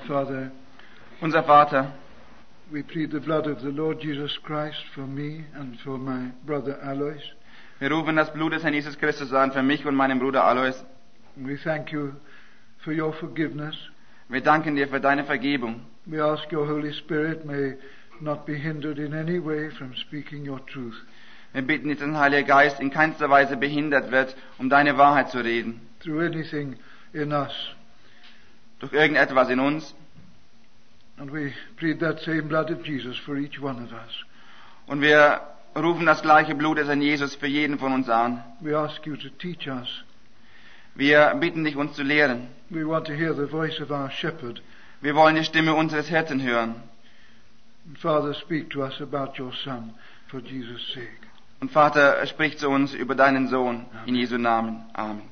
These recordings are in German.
Father, Unser Vater, we plead the blood of the Lord Jesus Christ for me and for my brother Alois. wir rufen das Blut des Herrn Jesus Christus an für mich und meinen Bruder Alois. We thank you for your forgiveness. Wir danken dir für deine Vergebung. We ask your Holy Spirit may not be hindered in any way from speaking your truth. Wir bitten, dass der Heilige Geist in keinster Weise behindert wird, um deine Wahrheit zu reden. Through anything in us. Durch irgendetwas in uns. And we plead that same blood of Jesus for each one of us. Und wir rufen das gleiche Blut des Herrn Jesus für jeden von uns an. We ask you to teach us. Wir bitten dich, uns zu lehren. We want to hear the voice of our shepherd. Wir wollen die Stimme unseres Hirten hören. And Father, speak to us about your Son for Jesus' sake. Und Vater, sprich zu uns über deinen Sohn in Jesu Namen. Amen.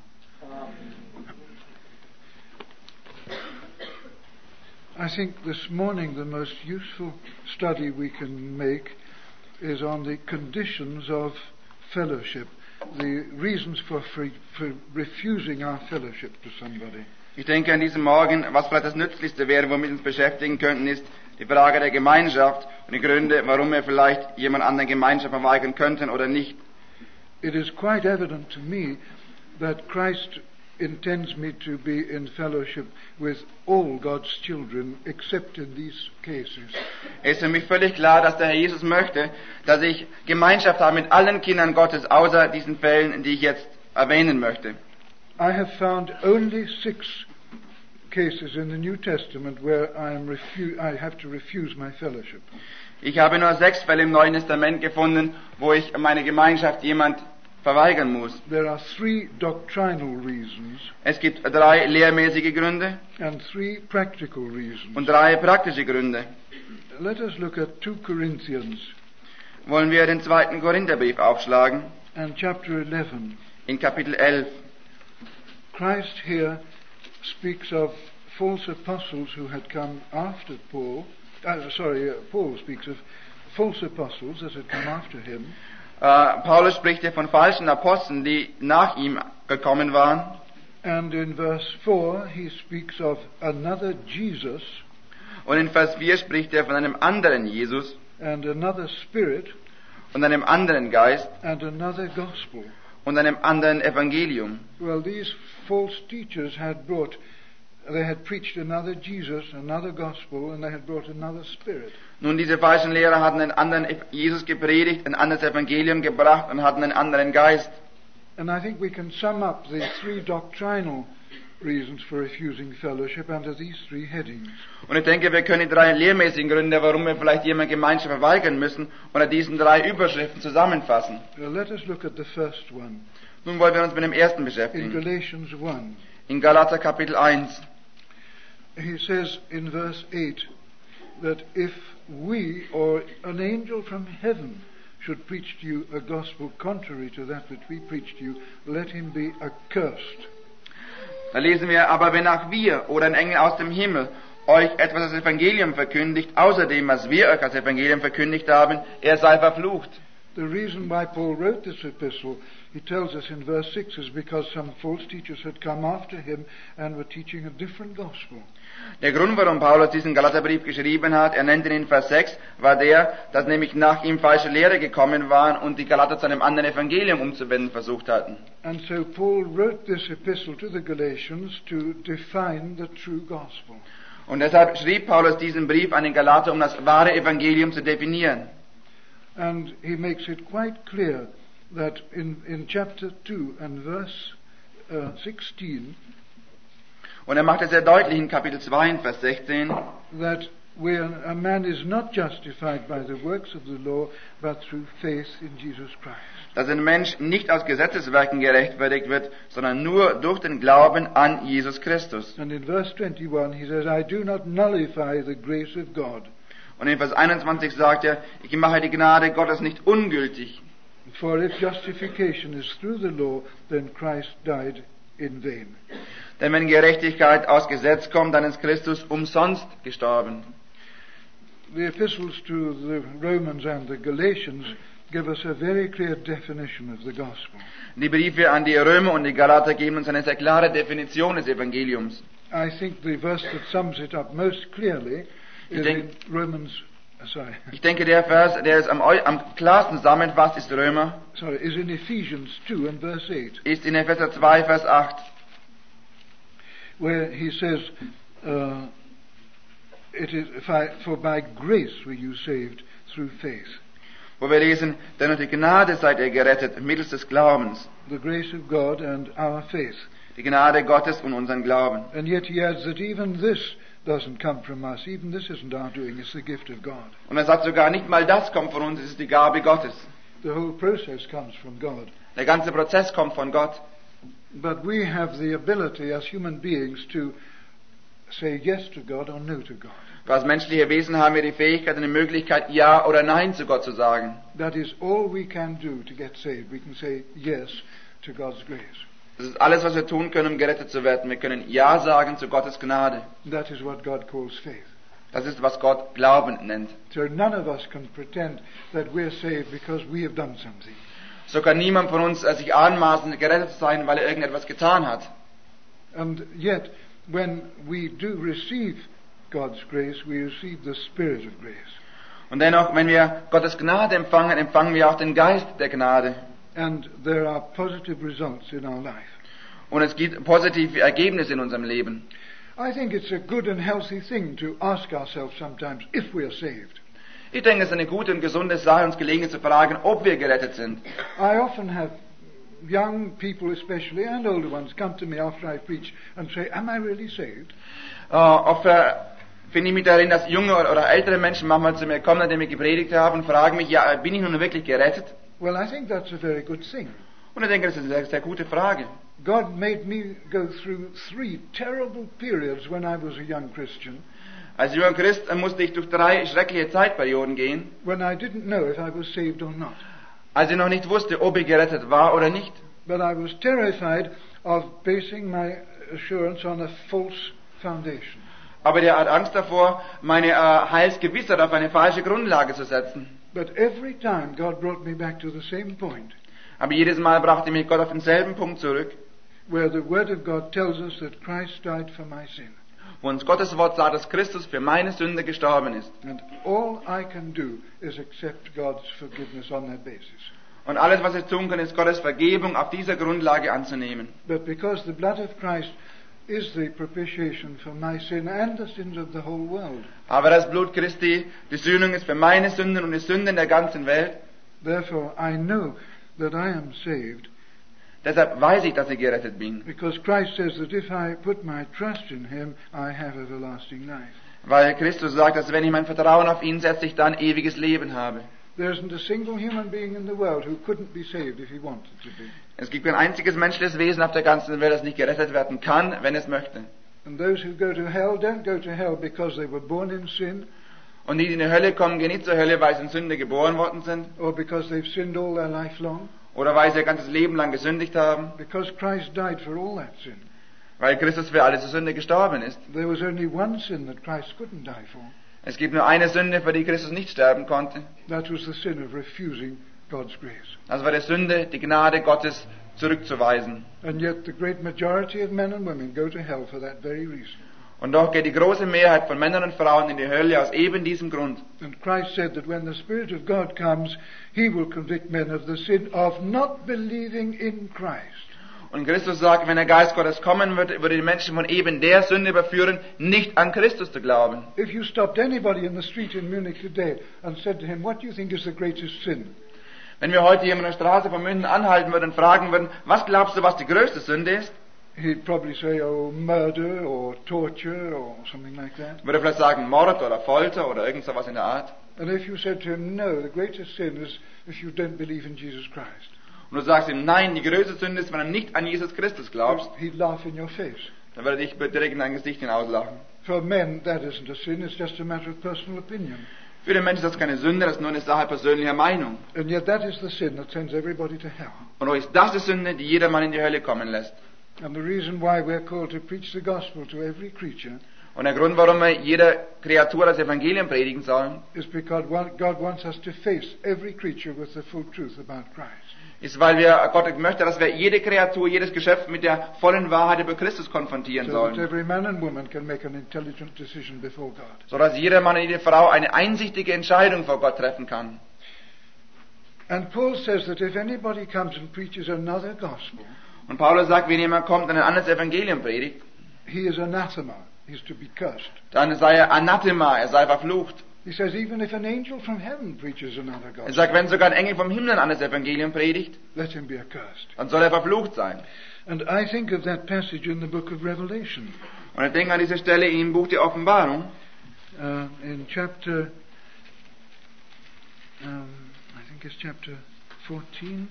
I think this morning the most useful study we can make is on the conditions of fellowship, the reasons for refusing our fellowship to somebody. Ich denke an diesem Morgen, was vielleicht das Nützlichste wäre, womit wir uns beschäftigen könnten, ist die Frage der Gemeinschaft und die Gründe, warum wir vielleicht jemand anderen Gemeinschaft verweigern könnten oder nicht. It is quite evident to me that Christ intends me to be in fellowship with all God's children except in these cases. Es ist für mich völlig klar, dass der Herr Jesus möchte, dass ich Gemeinschaft habe mit allen Kindern Gottes, außer diesen Fällen, die ich jetzt erwähnen möchte. I have found only 6 cases in the New Testament where I have to refuse my fellowship. Ich habe nur 6 Fälle im Neuen Testament gefunden, wo ich meine Gemeinschaft jemand verweigern muss. There are 3 doctrinal reasons Es gibt 3 lehrmäßige Gründe and 3 practical reasons. und 3 praktische Gründe. Let us look at 2 Corinthians Wollen wir den 2. Korintherbrief aufschlagen, and chapter 11. in Kapitel 11. Christ here speaks of false apostles who had come after Paul. Paul speaks of false apostles that had come after him. Paulus spricht hier von falschen Aposteln, die nach ihm gekommen waren. And in verse 4 he speaks of another Jesus Und in Vers 4 spricht er von einem anderen Jesus and another Spirit und einem anderen Geist and another gospel. und einem anderen Evangelium. Well, these false teachers they had preached another Jesus, another gospel, and they had brought another Spirit. Nun, diese falschen Lehrer hatten einen anderen Jesus gepredigt, ein anderes Evangelium gebracht und hatten einen anderen Geist. And I think we can sum up the 3 doctrinal reasons for refusing fellowship under these 3 headings. Und ich denke, wir können die 3 lehrmäßigen Gründe, warum wir vielleicht jemand Gemeinschaft verweigern müssen, unter diesen 3 Überschriften zusammenfassen. Let us look at the first one. Nun wollen wir uns mit dem ersten In beschäftigen. Galatians 1, In Galater Kapitel 1. he says in verse 8 that if we or an angel from heaven should preach to you a gospel contrary to that which we preach to you, let him be accursed. Da lesen wir, aber wenn auch wir oder ein Engel aus dem Himmel euch etwas als Evangelium verkündigt, außerdem, was wir euch als Evangelium verkündigt haben, er sei verflucht. The reason why Paul wrote this epistle, he tells us in verse 6, is because some false teachers had come after him and were teaching a different gospel. Der Grund, warum Paulus diesen Galaterbrief geschrieben hat, er nennt ihn in Vers 6, war der, dass nämlich nach ihm falsche Lehrer gekommen waren und die Galater zu einem anderen Evangelium umzuwenden versucht hatten. And so Paul wrote this epistle to the Galatians to define the true gospel. Und deshalb schrieb Paulus diesen Brief an den Galater, um das wahre Evangelium zu definieren. And he makes it quite clear that in chapter 2 and verse 16, Und er macht es sehr deutlich in Kapitel 2, in Vers 16, that a man is not justified by the works of the law, but through faith in Jesus Christ. dass ein Mensch nicht aus Gesetzeswerken gerechtfertigt wird, sondern nur durch den Glauben an Jesus Christus. And in verse 21 he says, I do not nullify the grace of God. Und in Vers 21 sagt er, ich mache die Gnade Gottes nicht ungültig. For if justification is through the law, then Christ died in vain. Denn wenn Gerechtigkeit aus Gesetz kommt, dann ist Christus umsonst gestorben. The epistles to the Romans and the Galatians give us a very clear definition of the gospel. Die Briefe an die Römer und die Galater geben uns eine sehr klare Definition des Evangeliums. I think the verse that sums it up most clearly is in Romans. Ich denke, der Vers, der es am klarsten zusammenfasst, ist is in Ephesians 2 and verse 8. Ist in Epheser 2, Vers 8. Where he says, for by grace were you saved through faith. Wo wir lesen, denn durch die Gnade seid ihr gerettet, mittels des Glaubens. The grace of God and our faith. Die Gnade Gottes und unseren Glauben. And yet he adds that even this doesn't come from us. Even this isn't our doing. It's the gift of God. Und er sagt sogar, nicht mal das kommt von uns, es ist die Gabe Gottes. The whole process comes from God. Der ganze Prozess kommt von Gott. But we have the ability as human beings to say yes to God or no to God. Als menschliche Wesen haben wir die Fähigkeit und die Möglichkeit, Ja oder Nein zu Gott zu sagen. That is all we can do to get saved. We can say yes to God's grace. Das ist alles, was wir tun können, um gerettet zu werden. Wir können Ja sagen zu Gottes Gnade. That is what God calls faith. Das ist, was Gott Glauben nennt. So none of us can pretend that we're saved because we have done something. So kann niemand von uns sich anmaßen, gerettet zu sein, weil er irgendetwas getan hat. And yet, when we do receive God's grace, we receive the Spirit of grace. Und dennoch, wenn wir Gottes Gnade empfangen, empfangen wir auch den Geist der Gnade. And there are positive results in our life. Und es gibt positive Ergebnisse in unserem Leben. I think it's a good and healthy thing to ask ourselves sometimes if we are saved. Ich denke, es ist eine gute und gesunde Sache, uns gelegentlich zu fragen, ob wir gerettet sind. I often have young people especially and older ones come to me after I preach and say, am I really saved? Oft finde ich mich darin, dass junge oder ältere Menschen manchmal zu mir kommen, nachdem ich gepredigt habe, und fragen mich, ja, bin ich nun wirklich gerettet? Well, I think that's a very good thing. Und ich denke, das ist eine sehr, sehr gute Frage. God made me go through 3 terrible periods when I was a young Christian. Als junger Christ musste ich durch 3 schreckliche Zeitperioden gehen, when I didn't know if I was saved or not. Als ich noch nicht wusste, ob ich gerettet war oder nicht. But I was terrified of basing my assurance on a false foundation. Aber der hat Angst davor, meine Heilsgewissheit auf eine falsche Grundlage zu setzen. But every time God brought me back to the same point. Aber jedes Mal brachte mich Gott auf denselben Punkt zurück, where the Word of God tells us that Christ died for my sin. Wo uns Gottes Wort sagt, dass Christus für meine Sünde gestorben ist. And all I can do is accept God's forgiveness on that basis. Und alles, was ich tun kann, ist Gottes Vergebung auf dieser Grundlage anzunehmen. But because the blood of Christ is the propitiation for my sin and the sins of the whole world. Aber das Blut Christi, die Sühnung ist für meine Sünden und die Sünden der ganzen Welt. Therefore I know that I am saved. Deshalb weiß ich, dass ich gerettet bin. Because Christ says that if I put my trust in Him, I have everlasting life. Weil Christus sagt, dass wenn ich mein Vertrauen auf ihn setze, ich dann ewiges Leben habe. There isn't a single human being in the world who couldn't be saved if he wanted to be. Es gibt kein einziges menschliches Wesen auf der ganzen Welt, das nicht gerettet werden kann, wenn es möchte. And those who go to hell don't go to hell because they were born in sin. Und die, die in die Hölle kommen, gehen nicht zur Hölle, weil sie in Sünde geboren worden sind. Or because they've sinned all their life long. Oder weil sie ihr ganzes Leben lang gesündigt haben. Because Christ died for all that sin. Weil Christus für alle Sünde gestorben ist. There was only one sin that Christ couldn't die for. Es gibt nur eine Sünde, für die Christus nicht sterben konnte. That was the sin of refusing God's grace. Das war die Sünde, die Gnade Gottes zurückzuweisen. And yet the great majority of men and women go to hell for that very reason. Und doch geht die große Mehrheit von Männern und Frauen in die Hölle aus eben diesem Grund. And Christ said that when the Spirit of God comes, He will convict men of the sin of not believing in Christ. Und Christus sagt, wenn der Geist Gottes kommen wird, würde die Menschen von eben der Sünde überführen, nicht an Christus zu glauben. If you stopped anybody in the street in Munich today and said to him, what do you think is the greatest sin? Wenn wir heute jemanden an der Straße von München anhalten würden und fragen würden, was glaubst du, was die größte Sünde ist? He'd probably say, oh, murder or torture or something like that. Würde vielleicht sagen, Mord oder Folter oder irgend sowas in der Art. And if you said to him, no, the greatest sin is if you don't believe in Jesus Christ. Und du sagst ihm, nein, die größte Sünde ist, wenn du nicht an Jesus Christus glaubst. He'd laugh in your face. Dann würde er dich direkt in dein Gesicht hinauslachen. For men, that isn't a sin, it's just a matter of personal opinion. Für den Menschen ist das keine Sünde, das ist nur eine Sache persönlicher Meinung. And yet that is the sin that sends everybody to hell. Und doch ist das die Sünde, die jedermann in die Hölle kommen lässt. And the reason why we're called to preach the gospel to every creature Und der Grund, warum wir jeder Kreatur das Evangelium predigen sollen, is because God wants us to face every creature with the full truth about Christ. ist, weil Gott möchte, dass wir jede Kreatur, jedes Geschöpf mit der vollen Wahrheit über Christus konfrontieren so that sollen. every man and woman can make an intelligent decision before God. So dass jeder Mann und jede Frau eine einsichtige Entscheidung vor Gott treffen kann. And Paul says that if anybody comes and preaches another gospel, Und Paulus sagt, wenn jemand kommt und ein anderes Evangelium predigt, he is anathema. He is to be cursed. dann sei er Anathema, er sei verflucht. He says even if an angel from heaven preaches another Er gospel, sagt, wenn sogar ein Engel vom Himmel ein anderes Evangelium predigt, let him be accursed. dann soll er verflucht sein. And I think of that passage in the book of Revelation, Und ich denke an diese Stelle im Buch der Offenbarung, in chapter, I think it's chapter 14.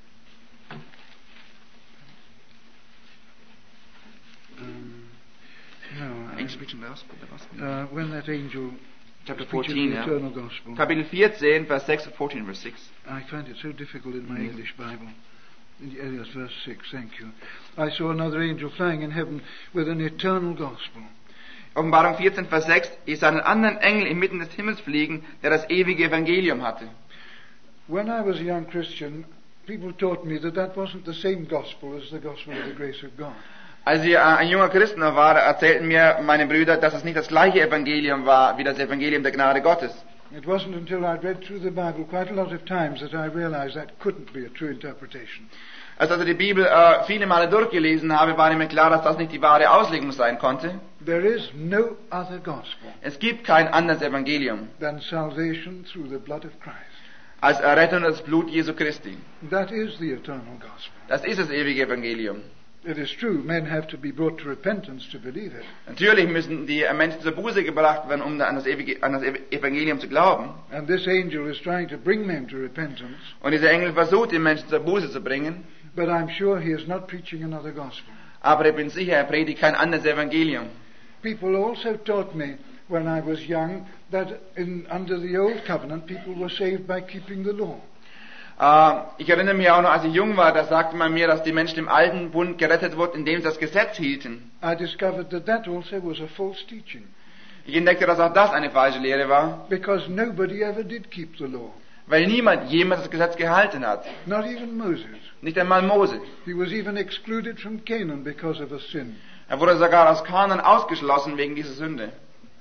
When that angel Chapter preaches 14, the ja. eternal gospel. Kapitel 14, Vers 6 und 14, Vers 6. I find it so difficult in my English Bible. Yes, verse 6, thank you. I saw another angel flying in heaven with an eternal gospel. Offenbarung 14, Vers 6, ich sah einen anderen Engel inmitten des Himmels fliegen, der das ewige Evangelium hatte. When I was a young Christian, people taught me that that wasn't the same gospel as the gospel of the grace of God. Als ich ein junger Christ noch war, erzählten mir meine Brüder, dass es nicht das gleiche Evangelium war wie das Evangelium der Gnade Gottes. It wasn't until I'd read through the Bible quite a lot of times that I realized that couldn't be a true interpretation. Als ich die Bibel viele Male durchgelesen habe, war mir klar, dass das nicht die wahre Auslegung sein konnte. There is no other gospel Es gibt kein anderes Evangelium than salvation through the blood of Christ. als Errettung durch das Blut Jesu Christi. That is the eternal gospel. Das ist das ewige Evangelium. It is true, men have to be brought to repentance to believe it. Natürlich müssen die Menschen zur Buße gebracht werden, um an das Evangelium zu glauben. And this angel is trying to bring men to repentance, Und dieser Engel versucht, die Menschen zur Buße zu bringen. but I'm sure he is not preaching another gospel. Aber ich bin sicher, er predigt kein anderes Evangelium. People also taught me when I was young that under the old covenant people were saved by keeping the law. Ich erinnere mich auch noch, als ich jung war, da sagte man mir, dass die Menschen im alten Bund gerettet wurden, indem sie das Gesetz hielten. I discovered that that also was a false teaching, Ich entdeckte, dass auch das eine falsche Lehre war, because nobody ever did keep the law. weil niemand jemals das Gesetz gehalten hat. Not even Moses. Nicht einmal Mose. He was even excluded from Canaan because of a sin. Er wurde sogar aus Kanaan ausgeschlossen wegen dieser Sünde.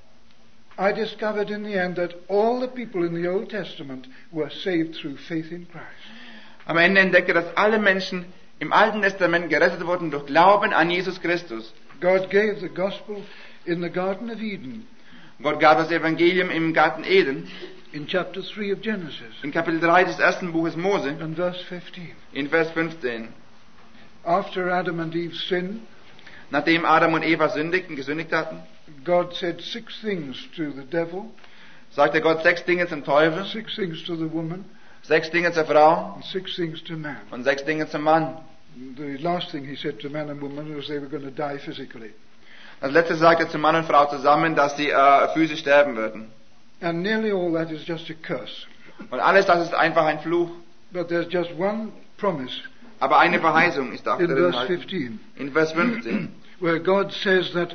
I discovered in the end that all the people in the Old Testament were saved through faith in Christ. Am Ende entdeckte, dass alle Menschen im Alten Testament gerettet wurden durch Glauben an Jesus Christus. God gave the gospel in the Garden of Eden, Gott gab das Evangelium im Garten Eden, in chapter 3 of Genesis, in Kapitel 3 des ersten Buches Mose, and verse 15. in Vers 15. After Adam and Eve sinned, Nachdem Adam und Eva gesündigt hatten, God said 6 things to the devil, sagte Gott 6 Dinge zum Teufel, 6 things to the woman, 6 Dinge zur Frau and 6 things to man. und 6 Dinge zum Mann. The last thing he said to man and woman was they were going to die physically. Das letzte sagte zu Mann und Frau zusammen, dass sie physisch sterben würden. And nearly all that is just a curse. Und alles das ist einfach ein Fluch. But there's just one promise Aber eine Verheißung ist auch in darin verse enthalten. 15, In Vers 15. where God says that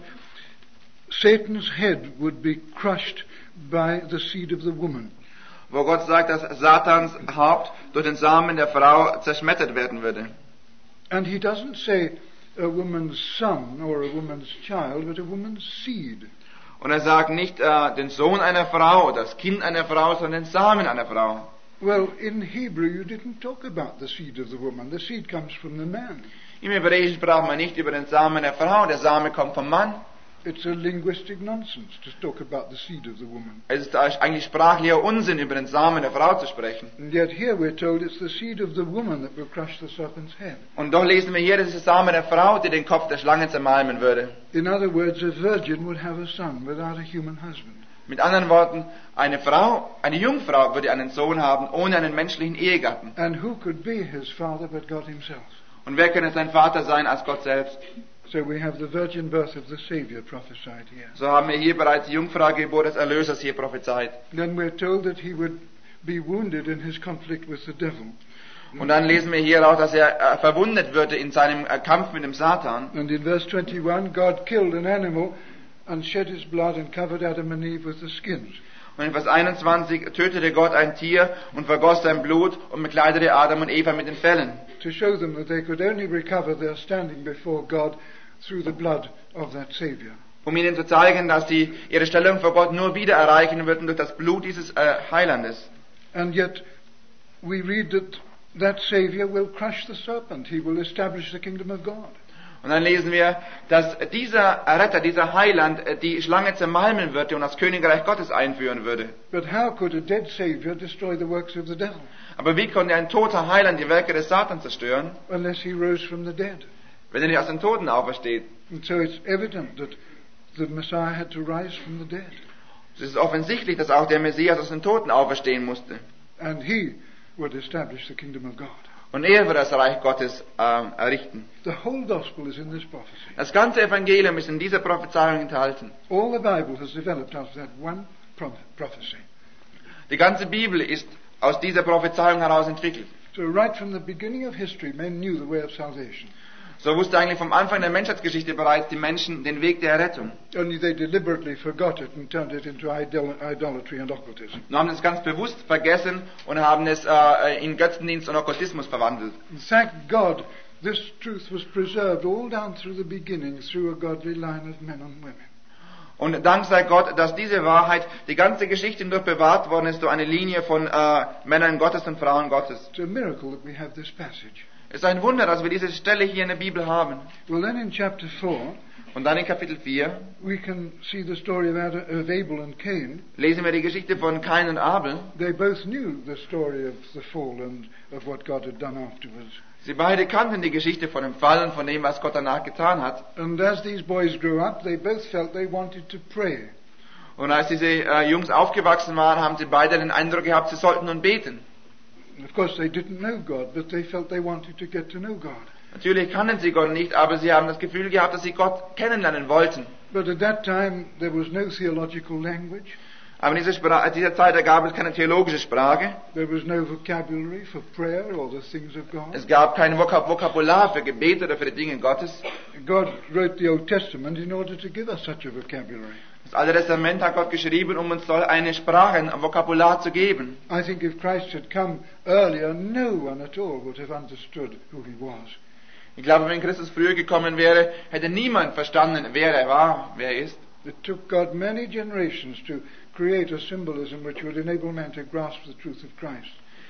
Satan's head would be crushed by the seed of the woman. Wo Gott sagt, dass Satans Haupt durch den Samen der Frau zerschmettert werden würde. And he doesn't say a woman's son or a woman's child, but a woman's seed. Und er sagt nicht den Sohn einer Frau oder das Kind einer Frau, sondern den Samen einer Frau. Well, in Hebrew you didn't talk about the seed of the woman. The seed comes from the man. Im Hebräischen sprach man nicht über den Samen der Frau, der Same kommt vom Mann. It's a linguistic nonsense to talk about the seed of the woman. Es ist eigentlich sprachlicher Unsinn, über den Samen der Frau zu sprechen. And yet here we're told it's the seed of the woman that will crush the serpent's head. Und doch lesen wir hier, das ist der Samen der Frau, die den Kopf der Schlange zermalmen würde. In other words, a virgin would have a son without a human husband. Mit anderen Worten, eine Jungfrau würde einen Sohn haben, ohne einen menschlichen Ehegatten. And who could be his father but God himself? Und wer könnte sein Vater sein als Gott selbst? So we have the virgin birth of the Savior prophesied here. So haben wir hier bereits die Jungfraugeburt des Erlösers hier prophezeit. Then we're told that he would be wounded in his conflict with the devil. Und dann lesen wir hier auch, dass er verwundet würde in seinem Kampf mit dem Satan. And in verse 21, God killed an animal and shed his blood and covered Adam and Eve with the skins. Und in Vers 21 tötete Gott ein Tier und vergoss sein Blut und bekleidete Adam und Eva mit den Fellen. To show them that they could only recover their standing before God through the blood of that Savior. Um ihnen zu zeigen, dass sie ihre Stellung vor Gott nur wieder erreichen würden durch das Blut dieses Heilandes. And yet we read that Savior will crush the serpent. He will establish the kingdom of God. Und dann lesen wir, dass dieser Retter, dieser Heiland, die Schlange zermalmen würde und das Königreich Gottes einführen würde. But how could a dead Savior destroy the works of the devil? Aber wie konnte ein toter Heiland die Werke des Satans zerstören, Unless he rose from the dead. wenn er nicht aus den Toten aufersteht? And so it's evident that the Messiah had to rise from the dead. Es ist offensichtlich, dass auch der Messias aus den Toten auferstehen musste. And he would establish the kingdom of God. Und er wird das Reich Gottes errichten. The whole gospel is in this prophecy. Das ganze Evangelium ist in dieser Prophezeiung enthalten. All the Bible has developed out of that one prophecy. Die ganze Bibel ist aus dieser Prophezeiung heraus entwickelt. So right from the beginning of history, men knew the way of salvation. So wusste eigentlich vom Anfang der Menschheitsgeschichte bereits die Menschen den Weg der Errettung. Only they deliberately forgot it and turned it into idolatry and occultism. Und haben es ganz bewusst vergessen und haben es in Götzendienst und Okkultismus verwandelt. Thank God, this truth was preserved all down through the beginning through a godly line of men and women. Und Dank sei Gott, dass diese Wahrheit die ganze Geschichte hindurch bewahrt worden ist durch eine Linie von Männern Gottes und Frauen Gottes. It's a miracle that we have this passage. Es ist ein Wunder, dass wir diese Stelle hier in der Bibel haben. Well, then in chapter 4, Und dann in Kapitel 4 we can see the story of Abel and Cain. lesen wir die Geschichte von Kain und Abel. They both knew the story of the fall and of what God had done afterwards. Sie beide kannten die Geschichte von dem Fall und von dem, was Gott danach getan hat. And as these boys grew up, they both felt they wanted to pray. Und als diese Jungs aufgewachsen waren, haben sie beide den Eindruck gehabt, sie sollten nun beten. Of course, they didn't know God, but they felt they wanted to get to know God. Natürlich kannten sie Gott nicht, aber sie haben das Gefühl gehabt, dass sie Gott kennenlernen wollten. But at that time, there was no theological language. Aber in dieser Zeit da gab es keine theologische Sprache. There was no vocabulary for prayer or the things of God. Es gab kein Vokabular für Gebet oder für die Dinge Gottes. God wrote the Old Testament in order to give us such a vocabulary. Das Alte Testament hat Gott geschrieben, um uns eine Sprache, ein Vokabular zu geben. I think if Christ had come earlier, no one at all would have understood who he was. Ich glaube, wenn Christus früher gekommen wäre, hätte niemand verstanden, wer er war, wer er ist. It took God many generations to create a symbolism which would enable man to grasp the truth of Christ.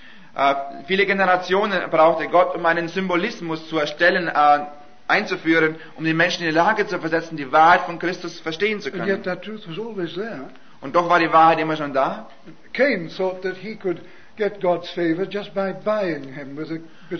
Viele Generationen brauchte Gott, um einen Symbolismus zu erstellen, einzuführen, um die Menschen in die Lage zu versetzen, die Wahrheit von Christus verstehen zu And können. yet that truth was always there. Und doch war die Wahrheit immer schon da. Cain thought that he could get God's favor just by buying him with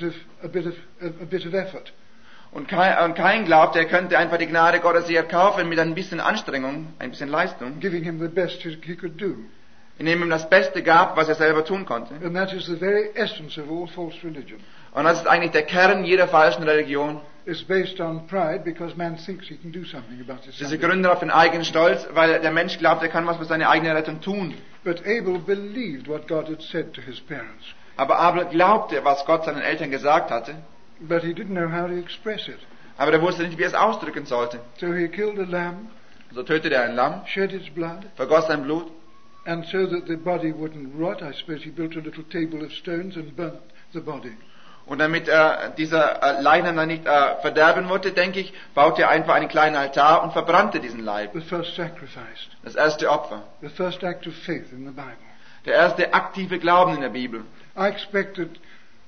a bit of effort. Und kein glaubt, er könnte einfach die Gnade Gottes sich erkaufen mit ein bisschen Anstrengung, ein bisschen Leistung, Giving him the best he could do. indem ihm das Beste gab, was er selber tun konnte. And that is the very essence of all false religion. Und das ist eigentlich der Kern jeder falschen Religion. It's based on pride because man thinks he can do something about his Sie salvation. gründen auf den eigenen Stolz, weil der Mensch glaubt, er kann was für seine eigene Rettung tun. But Abel believed what God had said to his parents. Aber Abel glaubte, was Gott seinen Eltern gesagt hatte, But he didn't know how to express it. aber er wusste nicht, wie er es ausdrücken sollte. So he killed a lamb, So tötete er ein Lamm, shed its blood, vergoss sein Blut, and so that the body wouldn't rot, I suppose he built a little table of stones and burnt the body. und damit dieser Leichnam dann nicht verderben wollte, denke ich, baute er einfach einen kleinen Altar und verbrannte diesen Leib. The first sacrifice, Das erste Opfer. the first act of faith in the Bible. Der erste aktive Glauben in der Bibel. I expect that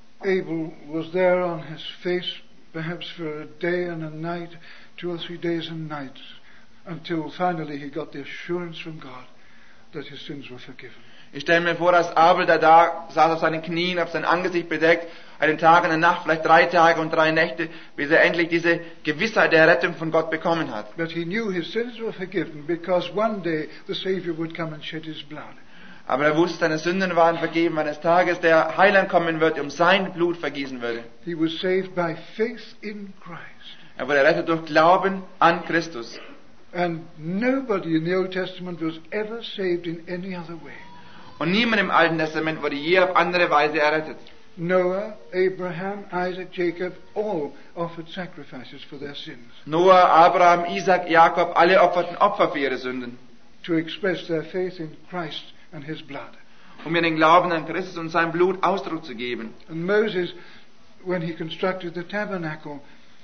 Abel was there on his face perhaps for a day and a night, 2 or 3 days and nights, until finally he got the assurance from God that his sins were forgiven. Ich stelle mir vor, dass Abel, der da saß auf seinen Knien, auf sein Angesicht bedeckt, einen Tag und eine Nacht, vielleicht 3 Tage und 3 Nächte, bis er endlich diese Gewissheit der Rettung von Gott bekommen hat. But he knew his sins were forgiven because one day the Savior would come and shed his blood. Aber er wusste, seine Sünden waren vergeben, eines Tages der Heiland kommen wird, um sein Blut vergießen würde. He was saved by faith in Christ. Er wurde errettet durch Glauben an Christus. And nobody in the Old Testament was ever saved in any other way. Und niemand im Alten Testament wurde je auf andere Weise errettet. Noah, Abraham, Isaac, Jacob all offered sacrifices for their sins Noah, Abraham, Isaac, Jakob, alle opferten Opfer für ihre Sünden. to express their faith in Christ and his blood. Um mir den Glauben an Christus und sein Blut Ausdruck zu geben. And Moses, when he constructed the tabernacle,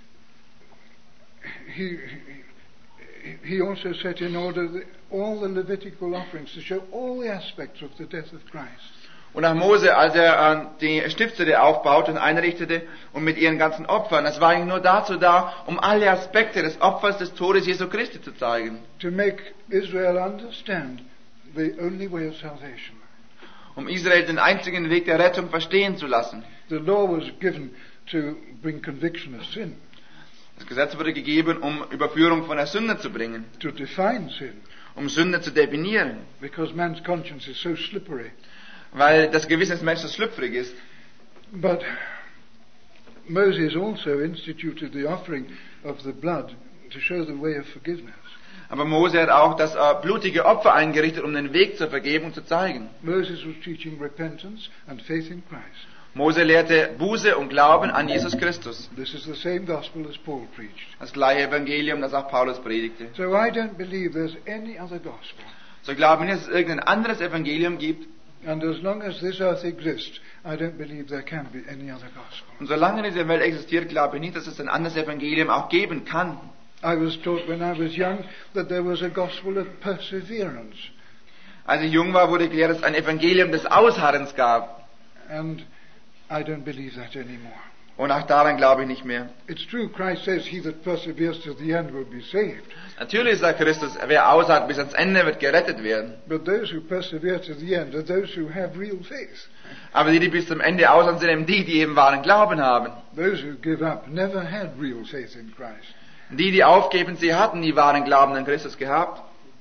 he also set in order all the Levitical offerings to show all the aspects of the death of Christ. Und auch Mose, als er die Stiftshütte aufbaute und einrichtete und mit ihren ganzen Opfern, das war eigentlich nur dazu da, um alle Aspekte des Opfers des Todes Jesu Christi zu zeigen. To make Israel understand the only way of salvation. Um Israel den einzigen Weg der Rettung verstehen zu lassen. The law was given to bring conviction of sin. Das Gesetz wurde gegeben, um Überführung von der Sünde zu bringen. To define sin. Um Sünde zu definieren. Because man's conscience is so slippery. Weil das Gewissen des Menschen schlüpfrig ist. But Moses also instituted the offering of the blood to show the way of forgiveness. Aber Mose hat auch das blutige Opfer eingerichtet, um den Weg zur Vergebung zu zeigen. Moses was teaching repentance and faith in Christ. Mose lehrte Buße und Glauben an Jesus Christus. This is the same gospel as Paul preached. Das gleiche Evangelium, das auch Paulus predigte. So I don't believe there's any other gospel. So glauben wir nicht, dass es irgendein anderes Evangelium gibt. And as long as this earth exists, I don't believe there can be any other gospel. Und solange diese Welt existiert, glaube ich nicht, dass es ein anderes Evangelium auch geben kann. I was taught when I was young that there was a gospel of perseverance. Als ich jung war, wurde gelehrt, dass es ein Evangelium des Ausharrens gab. And I don't believe that anymore. Und auch daran glaube ich nicht mehr. It's true, Christ says, he that perseveres to the end will be saved. Natürlich sagt Christus, wer ausharrt bis ans Ende, wird gerettet werden. But those who persevere to the end are those who have real faith. Aber die bis zum Ende ausharren, sind eben die eben wahren Glauben haben. Those who give up never had real faith in Christ. Die aufgeben, sie hatten nie wahren Glauben an Christus gehabt.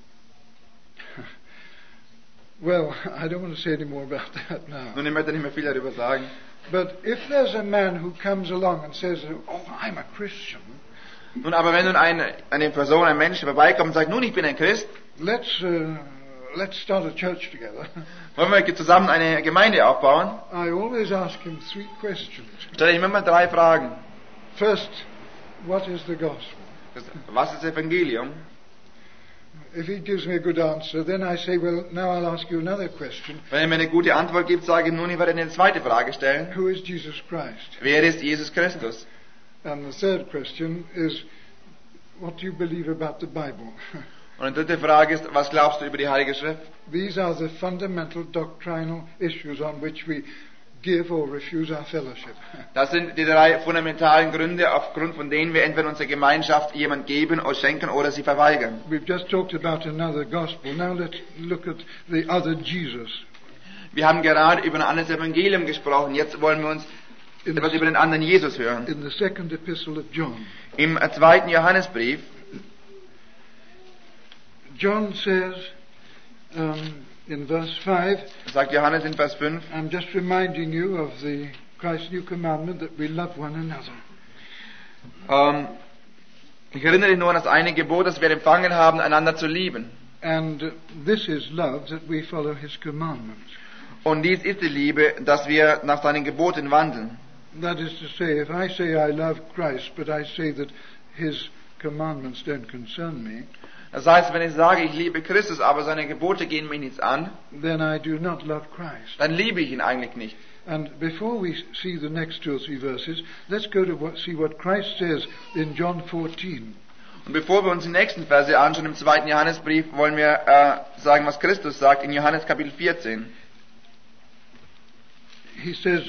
Well, I don't want to say any more about that now. Nun, ich möchte nicht mehr viel darüber sagen. But if there's a man who comes along and says, oh, I'm a Christian. Nun, aber wenn nun eine Person, ein Mensch vorbeikommt und sagt, nun, ich bin ein Christ. Let's start a church together. Wollen wir zusammen eine Gemeinde aufbauen? I always ask him 3 questions. Stelle ich mir immer 3 Fragen. First, what is the gospel? Was ist Evangelium? If he gives me a good answer, then I say, well, now I'll ask you another question. Wenn er mir eine gute Antwort gibt, sage ich nun, ich werde eine zweite Frage stellen. Who is Jesus Christ? Wer ist Jesus Christus? And the third question is, what do you believe about the Bible? Und die dritte Frage ist, was glaubst du über die Heilige Schrift? These are the fundamental doctrinal issues on which we give or refuse our fellowship. Das sind die 3 fundamentalen Gründe, aufgrund von denen wir entweder unsere Gemeinschaft jemand geben oder schenken oder sie verweigern. We've just talked about another gospel. Now let's look at the other Jesus. Wir haben gerade über ein anderes Evangelium gesprochen. Jetzt wollen wir uns etwas über den anderen Jesus hören. In the second epistle of John. Im 2. Johannesbrief. John says in verse 5, sagt Johannes in Vers 5, I'm just reminding you of the Christ's new commandment that we love one another. Ich erinnere dich nur an das eine Gebot, das wir empfangen haben, einander zu lieben. And this is love, that we follow his commandments. Und dies ist die Liebe, dass wir nach seinen Geboten wandeln. That is to say, if I say I love Christ, but I say that his commandments don't concern me, das heißt, wenn ich sage, ich liebe Christus, aber seine Gebote gehen mich nichts an, then I do not love Christ. dann liebe ich ihn eigentlich nicht. And before we see the next 2 or 3 verses, let's go to see what Christ says in John 14. Und bevor wir uns die nächsten Verse anschauen im 2. Johannesbrief, wollen wir sagen, was Christus sagt in Johannes Kapitel 14. He says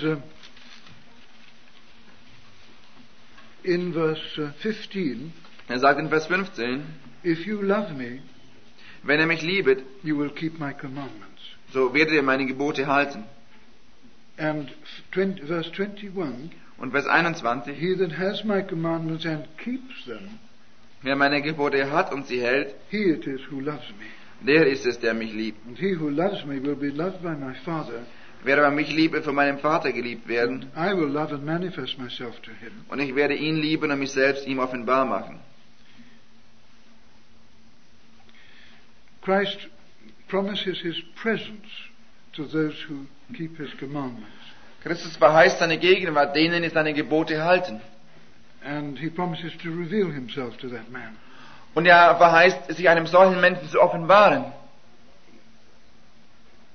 in verse 15, Er sagt in Vers 15, if you love me, wenn ihr mich liebet, you will keep my commandments. so werdet ihr meine Gebote halten. And verse 21, Und Vers 21, he that has my commandments and keeps them, wer meine Gebote hat und sie hält, he it is who loves me. der ist es, der mich liebt. And he who loves me will be loved by my Father. Wer aber mich liebt, wird von meinem Vater geliebt werden. I will love and manifest myself to him. Und ich werde ihn lieben und mich selbst ihm offenbar machen. Christ promises his presence to those who keep his commandments. Christus verheißt seine Gegenwart denen, die seine Gebote halten. And he promises to reveal himself to that man. Und er verheißt, sich einem solchen Menschen zu offenbaren.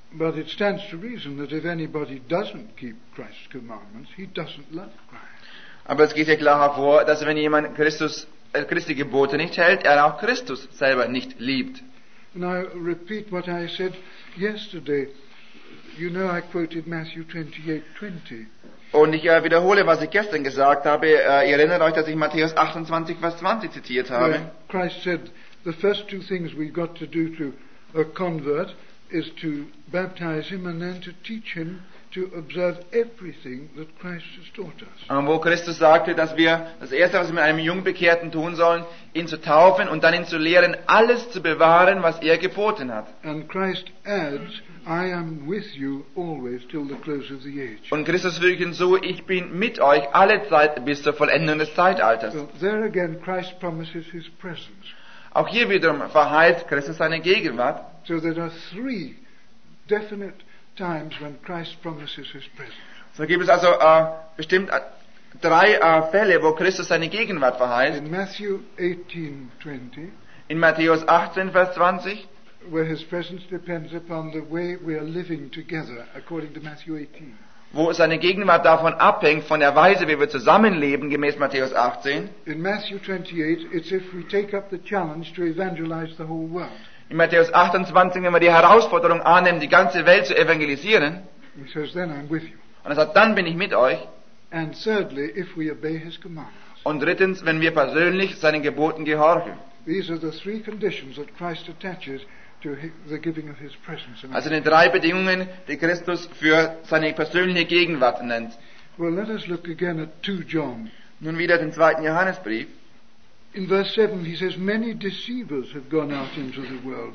But it stands to reason that if anybody doesn't keep Christ's commandments, he doesn't love Christ. Aber es geht ja klar hervor, dass wenn jemand Christi Gebote nicht hält, er auch Christus selber nicht liebt. And I repeat what I said yesterday. You know I quoted Matthew 28:20. Und ich wiederhole, was ich gestern gesagt habe. Ihr erinnert euch, dass ich Matthäus 28, Vers 20 zitiert habe. Where Christ said the first two things we've got to do to a convert is to baptize him and then to teach him to observe everything that Christ has taught us. Und wo Christus sagte, dass wir das Erste, was wir mit einem Jungbekehrten tun sollen, ihn zu taufen und dann ihn zu lehren, alles zu bewahren, was er geboten hat. And Christ adds, I am with you always till the close of the age. Und Christus fügt hinzu, ich bin mit euch alle Zeit bis zur Vollendung des Zeitalters. So there again Christ promises his presence. Auch hier wiederum verheißt Christus seine Gegenwart. So there are three definite times when Christ promises his presence. So gibt es also bestimmt drei Fälle, wo Christus seine Gegenwart verheißt. In Matthew 18:20, In Matthäus 18, Vers 20, where his presence depends upon the way we are living together, according to Matthew 18. wo seine Gegenwart davon abhängt, von der Weise, wie wir zusammenleben, gemäß Matthäus 18. In Matthew 28, it's if we take up the challenge to evangelize the whole world. In Matthäus 28, wenn wir die Herausforderung annehmen, die ganze Welt zu evangelisieren, He says, then I'm with you. und er sagt, dann bin ich mit euch. And thirdly, if we obey his commandments. Und drittens, wenn wir persönlich seinen Geboten gehorchen. These are the three conditions that Christ attaches to the giving of his presence. Also die drei Bedingungen, die Christus für seine persönliche Gegenwart nennt. Well, let us look again at 2 John. Nun wieder den 2. Johannesbrief. In verse 7 he says, many deceivers have gone out into the world.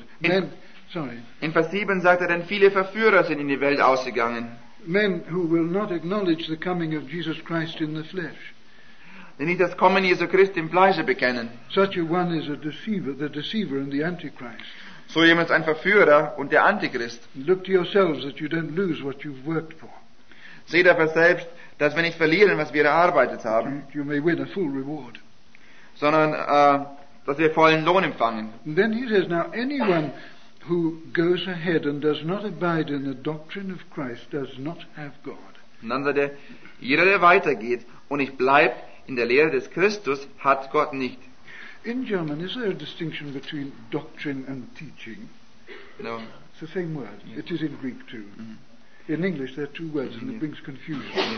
In Vers 7 sagt er, denn viele Verführer sind in die Welt ausgegangen, Men who will not acknowledge the coming of Jesus Christ in the flesh. die nicht das Kommen Jesu Christi im Fleische bekennen. Such a one is a deceiver, the deceiver and the antichrist. So jemand ist ein Verführer und der Antichrist. Look to yourselves that you don't lose what you've worked for. Seht aber selbst, dass wir nicht verlieren, was wir erarbeitet haben, You may win a full reward. sondern dass wir vollen Lohn empfangen. And then he says, now anyone who goes ahead and does not abide in the doctrine of Christ does not have God. Und dann sagt er, jeder, der weitergeht und nicht bleibt in der Lehre des Christus, hat Gott nicht. In German, is there a distinction between doctrine and teaching? No. It's the same word. Yes. It is in Greek too. In English, there are two words, and it brings confusion. Yes.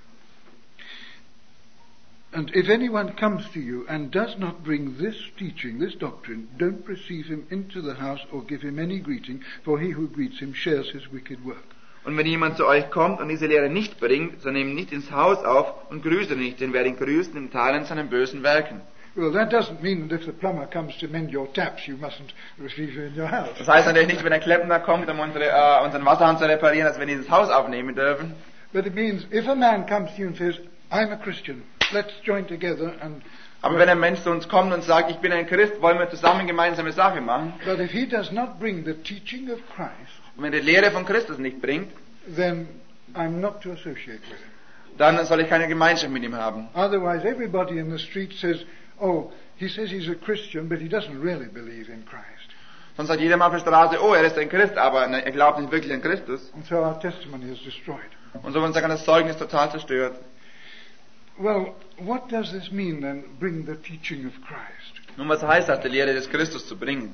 And if anyone comes to you and does not bring this teaching, this doctrine, don't receive him into the house or give him any greeting, for he who greets him shares his wicked work. Und wenn jemand zu euch kommt und diese Lehre nicht bringt, so nehmt ihn nicht ins Haus auf und grüßt ihn nicht, denn wer ihn grüßt, nimmt Teil an seinen bösen Werken. Well, that doesn't mean that if the plumber comes to mend your taps, you mustn't receive him in your house. Das heißt natürlich nicht, wenn der Klempner kommt, um unseren Wasserhahn zu reparieren, dass wir ihn ins Haus aufnehmen dürfen. But it means if a man comes to you and says, I'm a Christian, let's join together and... Aber wenn ein Mensch zu uns kommt und sagt, ich bin ein Christ, wollen wir zusammen gemeinsame Sache machen, But if he does not bring the teaching of Christ, und wenn er die Lehre von Christus nicht bringt, then I'm not to associate with him. dann soll ich keine Gemeinschaft mit ihm haben. Otherwise, everybody in the street says, oh, he says he's a Christian, but he doesn't really believe in Christ. Sonst sagt jeder mal auf der Straße, oh, er ist ein Christ, aber er glaubt nicht wirklich an Christus. And so our testimony is destroyed. Und so wird unser ganzes Zeugnis total zerstört. Well, what does this mean then, bring the teaching of Christ? Nun, was heißt das, die Lehre des Christus zu bringen?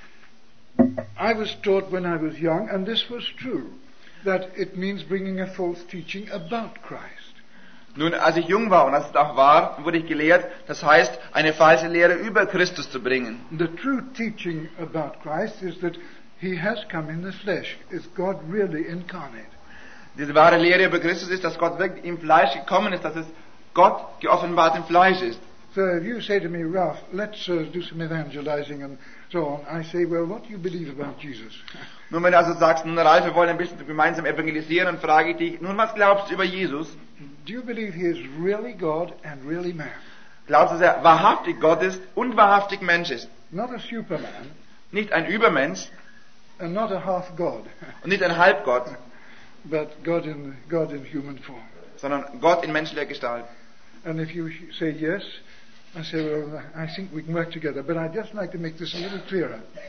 I was taught when I was young, and this was true, that it means bringing a false teaching about Christ. Nun, als ich jung war und als es auch war, wurde ich gelehrt, das heißt, eine falsche Lehre über Christus zu bringen. The true teaching about Christ is that he has come in the flesh. Is God really incarnate? Diese wahre Lehre über Christus ist, dass Gott wirklich im Fleisch gekommen ist, dass es Gott geoffenbart im Fleisch ist. So if you say to me, Ralph, let's do some evangelizing and so on, I say, well, what do you believe about Jesus? Nun, wenn du also sagst, nun Ralf, wir wollen ein bisschen gemeinsam evangelisieren, und frage ich dich, nun, was glaubst du über Jesus? Do you believe he is really God and really man? Glaubst du, dass er wahrhaftig Gott ist und wahrhaftig Mensch ist? Not a Superman Nicht ein Übermensch and not a half God, und nicht ein Halbgott, but God in human form. sondern Gott in menschlicher Gestalt. And if you say yes, I say, well, I think we can work together, but I'd just like to make this a little clearer.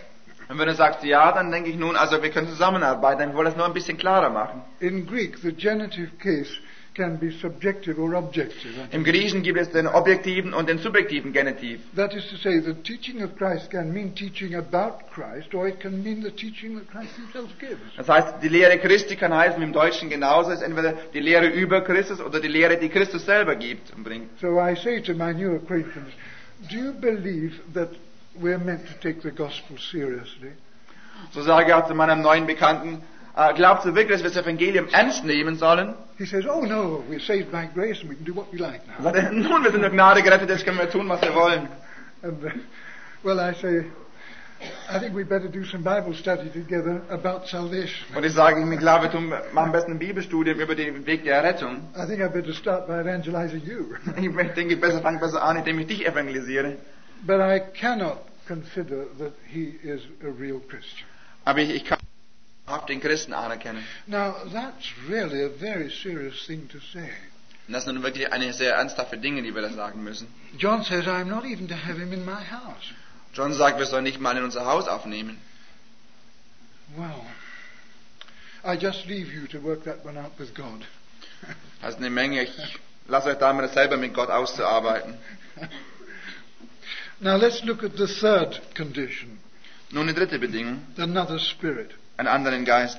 Und wenn du sagst ja, dann denke ich nun, also wir können zusammenarbeiten, ich wollte das nur ein bisschen klarer machen. In Greek, the genitive case can be subjective or objective. Im Griechischen gibt es den objektiven und den subjektiven Genitiv. That is to say, the teaching of Christ can mean teaching about Christ, or it can mean the teaching that Christ himself gives. Das heißt, die Lehre Christi kann heißen, im Deutschen genauso, ist entweder die Lehre über Christus oder die Lehre, die Christus selber gibt und bringt. So I say to my new acquaintance, do you believe that we're meant to take the gospel seriously? So sage ich auch zu meinem neuen Bekannten, glaubst du wirklich, dass wir das Evangelium ernst nehmen sollen? He says, oh no, we're saved by grace and we can do what we like now. Sagt er, nun, wir sind durch Gnade gerettet, jetzt können wir tun, was wir wollen. And, well, I say, I think we better do some Bible study together about salvation. Und ich sage ihm, klar, wir machen am besten ein Bibelstudium über den Weg der Errettung. I think I better start by evangelizing you. Ich denke, fange besser an, indem ich dich evangelisiere. But I cannot consider that he is a real Christian. Aber ich kann den Christen anerkennen. Now, that's really a very serious thing to say. Und das ist nun wirklich eine sehr ernsthafte Dinge, die wir da sagen müssen. John says, I'm not even to have him in my house. John sagt, wir sollen nicht mal in unser Haus aufnehmen. Well, I just leave you to work that one out with God. Das ist eine Menge. Ich lasse euch da mal das selber mit Gott auszuarbeiten. Now let's look at the third condition. Nun die dritte Bedingung. Another spirit. Einen anderen Geist.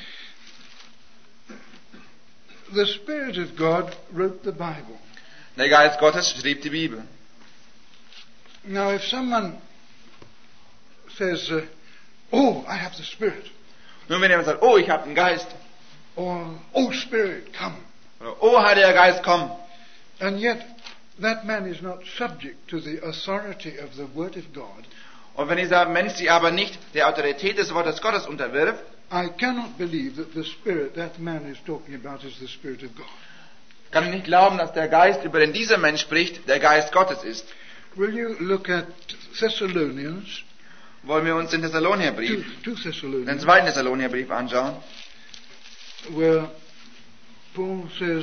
The Spirit of God wrote the Bible. Der Geist Gottes schrieb die Bibel. Now if someone says, oh, I have the Spirit. Nun wenn jemand sagt, oh, ich habe den Geist. Or, oh, Spirit, come. Oder, oh, Heiliger Geist, komm. And yet that man is not subject to the authority of the Word of God. Und wenn dieser Mensch sich aber nicht der Autorität des Wortes Gottes unterwirft, I cannot believe that the Spirit that man is talking about is the Spirit of God. kann ich nicht glauben, dass der Geist, über den dieser Mensch spricht, der Geist Gottes ist. Will you look at Thessalonians? Wollen wir uns den Thessalonierbrief, Two den Thessalonians, zweiten Thessalonierbrief anschauen, where Paul says,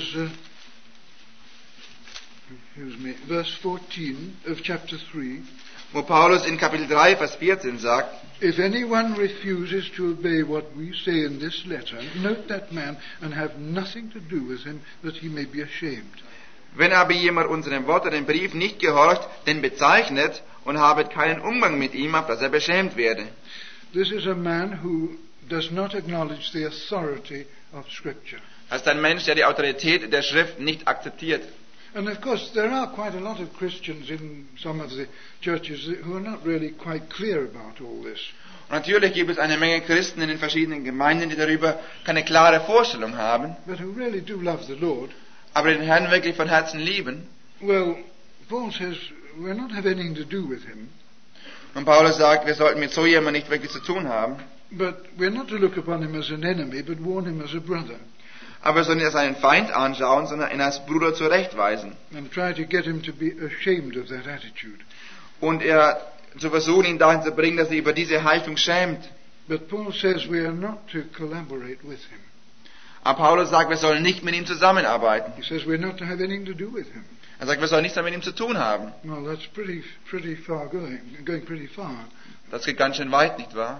verse 14 of chapter 3, wo Paulus in Kapitel 3, Vers 14 sagt, if anyone refuses to obey what we say in this letter, note that man and have nothing to do with him, that he may be ashamed. wenn aber jemand unserem Wort oder dem Brief nicht gehorcht, den bezeichnet und habet keinen Umgang mit ihm, auf dass er beschämt werde. This is a man who does not acknowledge the authority of Scripture. Das ist ein Mensch, der die Autorität der Schrift nicht akzeptiert. And of course, there are quite a lot of Christians in some of the churches who are not really quite clear about all this. Und natürlich gibt es eine Menge Christen in den verschiedenen Gemeinden, die darüber keine klare Vorstellung haben, But who really do love the Lord. aber den Herrn wirklich von Herzen lieben. Well, Paul says we're not have anything to do with him, Und Paulus sagt, wir sollten mit so jemandem nicht wirklich zu tun haben. but we're not to look upon him as an enemy, but warn him as a brother, Aber wir sollen ihn als einen Feind anschauen, sondern ihn als Bruder zurechtweisen. and try to get him to be ashamed of that attitude. Und zu versuchen, ihn dahin zu bringen, dass er über diese Haltung schämt. But Paul says we are not to collaborate with him. Aber Paulus sagt, wir sollen nicht mit ihm zusammenarbeiten. He says we're not to have anything to do with him. Er sagt, wir sollen nichts mehr mit ihm zu tun haben. Well, that's pretty far going pretty far. Das geht ganz schön weit, nicht wahr?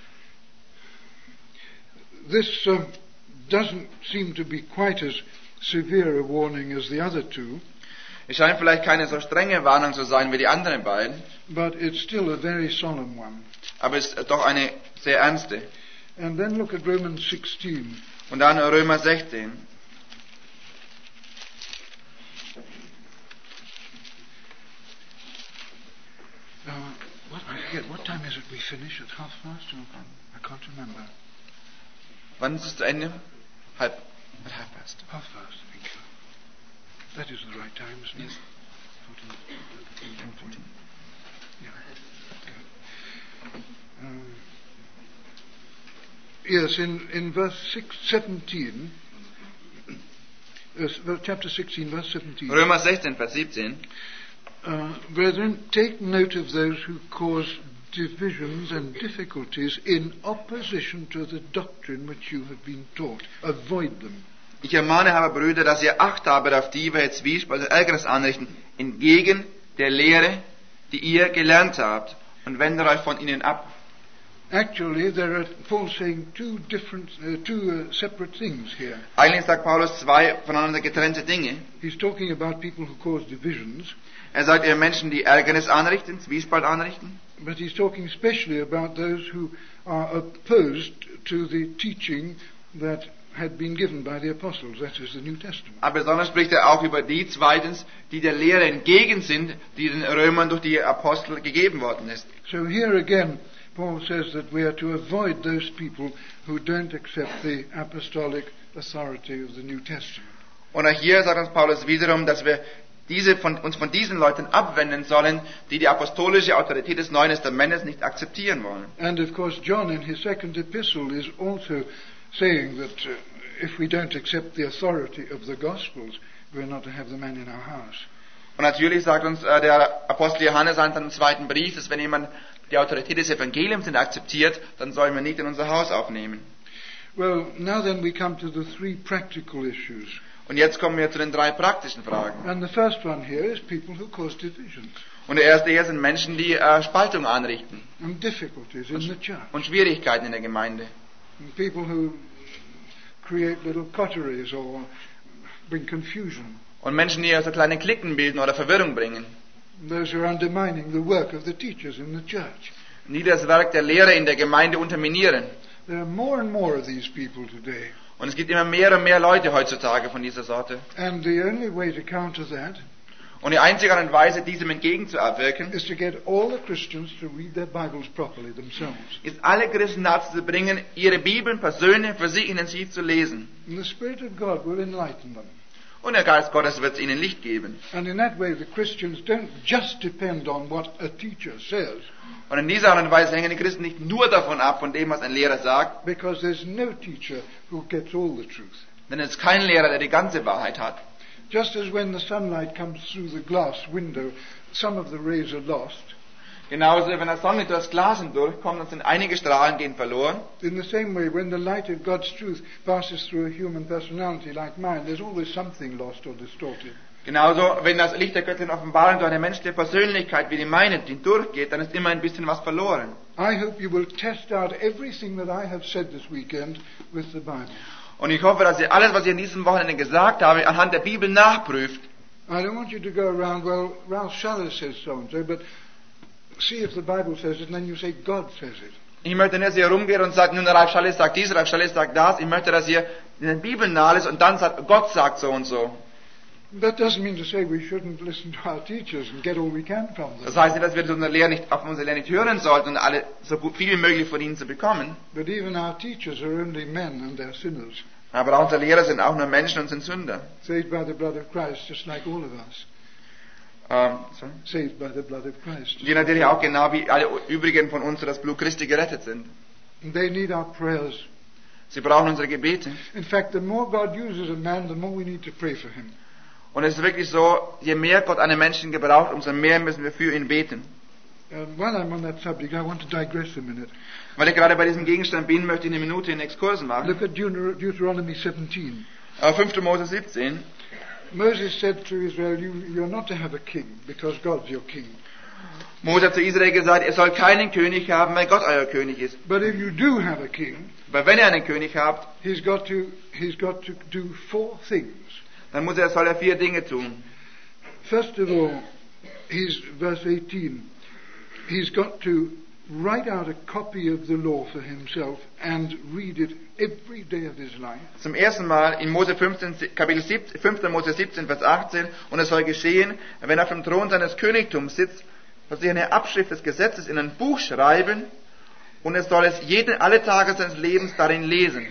This doesn't seem to be quite as severe a warning as the other two, Es scheint vielleicht keine so strenge Warnung zu sein wie die anderen beiden, but it's still a very solemn one. aber es ist doch eine sehr ernste. And then look at Romans 16. Und dann Römer 16. I forget, what time is it we finish? At past? I can't remember. Wann ist es zu Ende? Halb past. 14:30, thank you. That is the right time, isn't it? 14. Yeah. Yes, in verse 17, chapter 16, verse 17. Römer 16, Vers 17. Brethren, take note of those who cause divisions and difficulties in opposition to the doctrine which you have been taught. Avoid them. Ich ermahne aber, Brüder, dass ihr Acht habet auf die, welche Zwiespalt und Ärgernis anrichten, entgegen der Lehre, die ihr gelernt habt, und wendet euch von ihnen ab. Actually, Paul's saying two separate things here. Eigentlich sagt Paulus zwei voneinander getrennte Dinge. He's talking about people who cause divisions, Er sagt, ihr Menschen, die Ärgernis anrichten, Zwiespalt anrichten. but he's talking especially about those who are opposed to the teaching that had been given by the apostles, that is the New Testament. Aber besonders spricht er auch über die zweitens, die der Lehre entgegen sind, die den Römern durch die Apostel gegeben worden ist. So here again, Paul says that we are to avoid those people who don't accept the apostolic authority of the New Testament. Und auch hier sagt uns Paulus wiederum, dass wir uns von diesen Leuten abwenden sollen, die die apostolische Autorität des Neuen Testamentes nicht akzeptieren wollen. And of course, John in his second epistle is also saying that if we don't accept the authority of the Gospels, we're not to have the man in our house. Und natürlich sagt uns der Apostel Johannes in seinem zweiten Brief, dass wenn jemand die Autorität des Evangeliums nicht akzeptiert, dann sollen wir nicht in unser Haus aufnehmen. Well, now then we come to the three practical issues. Und jetzt kommen wir zu den drei praktischen Fragen. And the first one here is people who cause divisions Und der erste hier sind Menschen, die Spaltung anrichten and difficulties in the church. und Schwierigkeiten in der Gemeinde. And people who create little coteries or bring confusion. Und Menschen, die so kleine Klicken bilden oder Verwirrung bringen. Those who are undermining the work of the teachers in the church. Die das Werk der Lehrer in der Gemeinde unterminieren. There are more and more of these people today. Und es gibt immer mehr und mehr Leute heutzutage von dieser Sorte. And the only way to counter that Und die einzige Art und Weise, diesem entgegenzuwirken, is to get all the Christians to read their Bibles properly themselves. ist alle Christen dazu zu bringen, ihre Bibeln persönlich für sich intensiv zu lesen. And the Spirit of God will enlighten them. Und der Geist Gottes wird ihnen Licht geben. And in that way the Christians don't just depend on what a teacher says, Und in dieser Art und Weise hängen die Christen nicht nur davon ab, von dem, was ein Lehrer sagt, because there's no teacher who gets all the truth. denn es ist kein Lehrer, der die ganze Wahrheit hat. Just as when the sunlight comes through the glass window, some of the rays are lost. Genauso, wenn der Sonne durch das Glas hindurchkommt, dann sind einige Strahlen gehen verloren. In the same way, when the light of God's truth passes through a human personality like mine, there's always something lost or distorted. Genauso, wenn das Licht der göttlichen Offenbarung durch eine menschliche Persönlichkeit wie die meine durchgeht, dann ist immer ein bisschen was verloren. I hope you will test out everything that I have said this weekend with the Bible. Und ich hoffe, dass ihr alles, was ich an diesem Wochenende gesagt habe, anhand der Bibel nachprüft. I don't want you to go around, well, Ralph Schaller says so and so, but see if the Bible says it, and then you say God says it. Ich möchte nicht, dass ihr rumgeht und sagt, nun, Ralph Schaller sagt dies, Ralph Schaller sagt das. Ich möchte, dass ihr in der Bibel nachlest und dann sagt, Gott sagt so und so. That doesn't mean to say we shouldn't listen to our teachers and get all we can from them. Das heißt nicht, dass wir auf unsere Lehre nicht hören sollten und alle so gut, viel wie möglich von ihnen zu bekommen. But even our teachers are only men and they're sinners, Aber auch unsere Lehrer sind auch nur Menschen und sind Sünder. saved by the blood of Christ, just like all of us. Sorry? Saved by the blood of Christ. Die natürlich auch genau wie alle übrigen von uns durch das Blut Christi gerettet sind. And they need our prayers. Sie brauchen unsere Gebete. In fact, the more God uses a man, the more we need to pray for him. Und es ist wirklich so, je mehr Gott einen Menschen gebraucht, umso mehr müssen wir für ihn beten. While I'm on that subject, I want to digress a minute. Weil ich gerade bei diesem Gegenstand bin, möchte ich eine Minute einen Exkurs machen. Look at Deuteronomy 17. 5. Mose 17. Moses said to Israel, you're not to have a king, because God's your king. Mose hat zu Israel gesagt, ihr sollt keinen König haben, weil Gott euer König ist. But if you do have a king, Weil wenn ihr einen König habt, he's got to do four things. dann soll er 4 Dinge tun. First of all, verse 18, he's got to write out a copy of the law for himself and read it every day of his life. Zum ersten Mal in Mose 15, Kapitel 17, 5. Mose 17, Vers 18. Und es soll geschehen, wenn er auf dem Thron seines Königtums sitzt, dass sich eine Abschrift des Gesetzes in ein Buch schreiben und er soll es alle Tage seines Lebens darin lesen.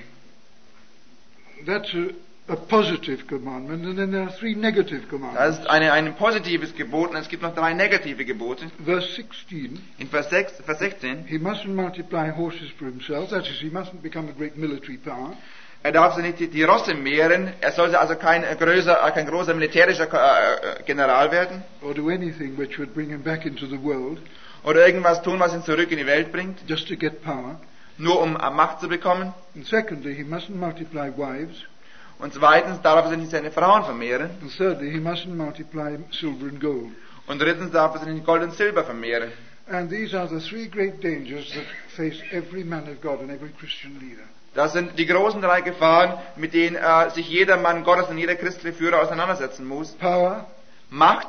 That's a positive commandment, and then there are 3 negative Das commandments. ist ein positives Gebot und es gibt noch 3 negative Gebote. Verse 16, In Vers 16. he mustn't multiply horses for himself, that is, he mustn't become a great military power. Er darf sich nicht die Rosse mehren, er sollte also kein großer militärischer General werden Or do anything which would bring him back into the world, oder irgendwas tun, was ihn zurück in die Welt bringt, just to get power. nur um Macht zu bekommen. And secondly, he mustn't multiply wives. Und zweitens darf er sich nicht seine Frauen vermehren. And thirdly, he mustn't multiply silver and gold. Und drittens darf er sich nicht Gold und Silber vermehren. And these are the three great dangers that face every man of God and every Christian leader. Das sind die großen 3 Gefahren, mit denen sich jeder Mann Gottes und jeder christliche Führer auseinandersetzen muss. Power, Macht,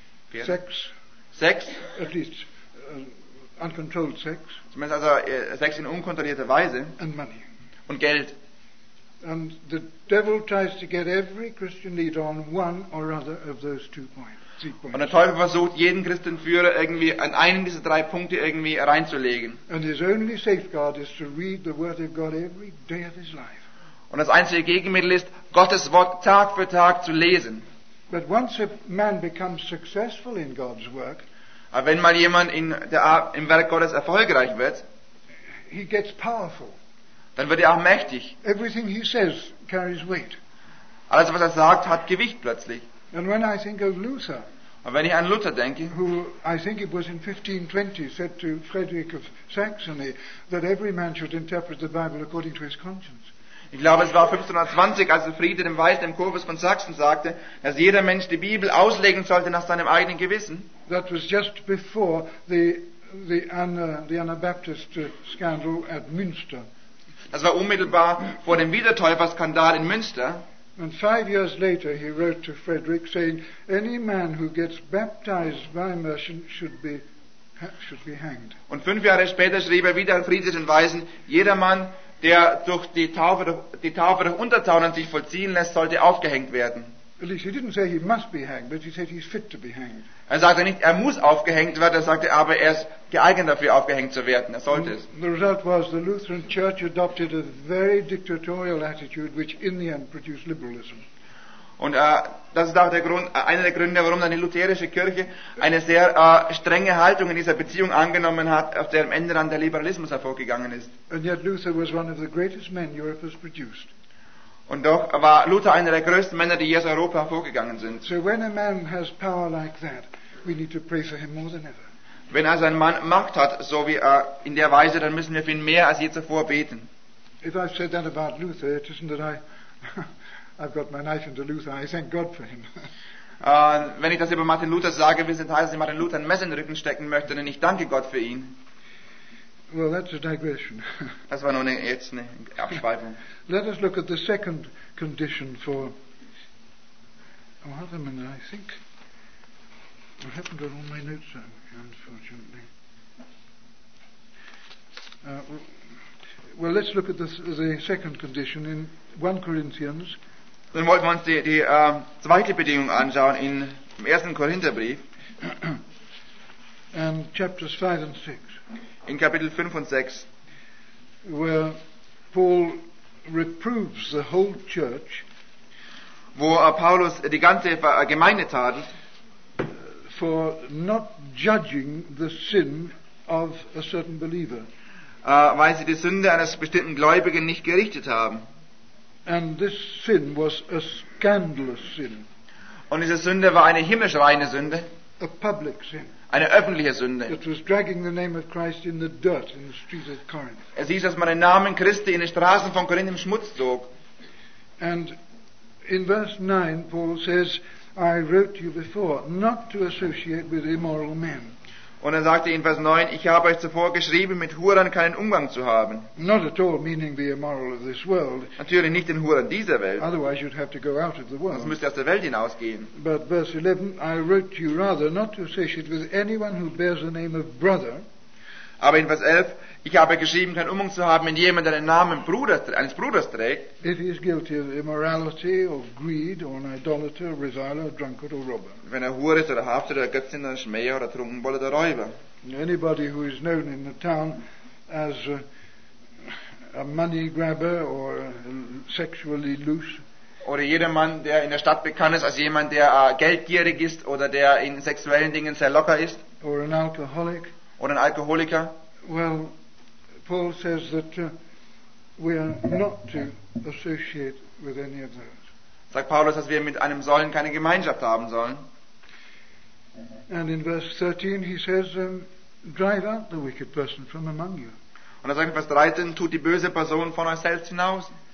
sex, at least uncontrolled sex, zumindest also Sex in unkontrollierter Weise, and money. und Geld. And the devil tries to get every Christian leader on one or other of those 3 points. Und der Teufel versucht, jeden Christenführer irgendwie an einen dieser 3 Punkte irgendwie reinzulegen. And his only safeguard is to read the Word of God every day of his life. Und das einzige Gegenmittel ist, Gottes Wort Tag für Tag zu lesen. But once a man becomes successful in God's work, Aber wenn mal jemand im Werk Gottes erfolgreich wird, he gets powerful. dann wird er auch mächtig. Everything he says carries weight. Alles, was er sagt, hat Gewicht plötzlich. And when I think of Luther, Und wenn ich an Luther denke, who I think it was in 1520 said to Frederick of Saxony that every man should interpret the Bible according to his conscience. ich glaube, es war 1520, als Friede dem Weißen im Kurfürst von Sachsen sagte, dass jeder Mensch die Bibel auslegen sollte nach seinem eigenen Gewissen. That was just before the Anabaptist scandal at Münster. Das war unmittelbar vor dem Wiedertäuferskandal in Münster. And 5 years later he wrote to Frederick saying, any man who gets baptized by immersion should be hanged. Und 5 Jahre später schrieb er wieder an Friede den Weisen, jeder Mann, der durch die Taufe durch Untertauchen sich vollziehen lässt, sollte aufgehängt werden. At least he didn't say he must be hanged, but he said he's fit to be hanged. Er sagte nicht, er muss aufgehängt werden, er sagte aber, er ist geeignet dafür, aufgehängt zu werden. Er sollte es. The result was the Lutheran Church adopted a very dictatorial attitude, which in the end produced liberalism. Und das ist auch einer der Gründe, warum dann die lutherische Kirche eine sehr strenge Haltung in dieser Beziehung angenommen hat, auf der am Ende dann der Liberalismus hervorgegangen ist. And yet Luther was one of the greatest men Europe has produced. Und doch war Luther einer der größten Männer, die je aus Europa hervorgegangen sind. So when a man has power like that, we need to pray for him more than ever. Wenn also ein Mann Macht hat, so wie in der Weise, dann müssen wir für ihn mehr als je zuvor beten. If I've said that about Luther, it isn't that I've got my knife into Luther. I thank God for him. Wenn ich das über Martin Luther sage, will es nicht heißen, dass ich Martin Luther ein Messer in den Rücken stecken möchte, denn ich danke Gott für ihn. Well, that's a digression. Das war nur jetzt eine Abschweifung. Let us look at the second condition for... Oh, hold on a minute, I think... I haven't got all my notes out, unfortunately. Well, let's look at the second condition in 1 Corinthians. Dann wollten wir uns die zweite Bedingung anschauen im 1. Korintherbrief. And chapters 5 and 6. In Kapitel 5 und 6. Where Paul reproves the whole church. Wo Paulus die ganze Gemeinde tadelt. For not judging the sin of a certain believer. Weil sie die Sünde eines bestimmten Gläubigen nicht gerichtet haben. And this sin was a scandalous sin. Und diese Sünde war eine himmelschreiende Sünde. A public sin. Eine öffentliche Sünde. It was dragging the name of Christ in the dirt in the streets of Corinth. Es hieß, dass man den Namen Christi in den Straßen von Korinth im Schmutz zog. And in verse 9 Paul says, I wrote to you before not to associate with immoral men. Und er sagte in Vers 9, ich habe euch zuvor geschrieben, mit Hurern keinen Umgang zu haben. Not at all meaning the immoral of this world. Natürlich nicht den Hurern dieser Welt. Otherwise you'd have to go out of the world. Das müsste aus der Welt hinausgehen. But verse 11, I wrote to you rather not to associate with anyone who bears the name of brother. Aber in Vers 11, ich habe geschrieben, keinen Umgang zu haben mit jemandem, der den Namen eines Bruders trägt. If he is guilty of immorality, or greed, or an idolater, reviler, drunkard, or robber. Wenn er Hure ist oder Hafter oder Götzin oder Schmäher oder Trunkenbold oder Räuber. Anybody who is known in the town as a money grabber or sexually loose. Oder jeder Mann, der in der Stadt bekannt ist als jemand, der geldgierig ist oder der in sexuellen Dingen sehr locker ist. Or an alcoholic. Oder ein Alkoholiker. Well, Paul says that we are not to associate with any of those. Sagt Paulus, dass wir mit einem solchen keine Gemeinschaft haben sollen. And in verse 13 he says, drive out the wicked person from among you. Und er sagt in Vers 13, tut die böse Person von euch selbst hinaus.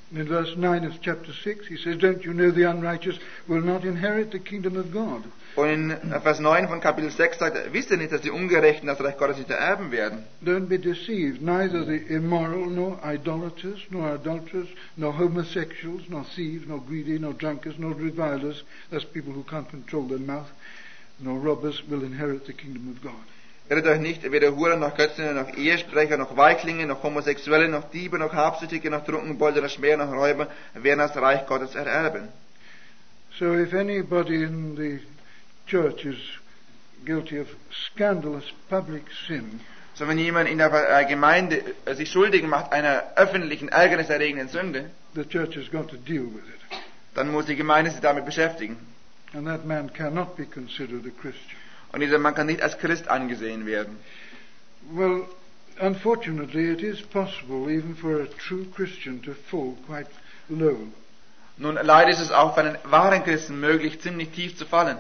In verse 9 of chapter 6, he says, "Don't you know the unrighteous will not inherit the kingdom of God?" Und in Vers 9 von Kapitel 6 sagt er, wisst ihr nicht, dass die Ungerechten das Reich Gottes nicht ererben werden? Don't be deceived. Neither the immoral, nor idolaters, nor adulterers, nor homosexuals, nor thieves, nor greedy, nor drunkards, nor revilers, that's people who can't control their mouth, nor robbers will inherit the kingdom of God. Irret euch nicht, weder Huren, noch Götzen, noch Ehesprecher, noch Weichlinge, noch Homosexuelle, noch Diebe, noch Habsüchtige, noch Trunkenbolde, noch Schmäher, noch Räuber werden das Reich Gottes ererben. So if anybody in the church is guilty of scandalous public sin, So wenn jemand in der Gemeinde sich schuldig macht einer öffentlichen, ärgerniserregenden Sünde, the church has got to deal with it. dann muss die Gemeinde sich damit beschäftigen. And that man cannot be considered a Christian. Und dieser Mann kann nicht als Christ angesehen werden. Well, unfortunately, it is possible even for a true Christian to fall quite low. Nun, leider ist es auch für einen wahren Christen möglich, ziemlich tief zu fallen.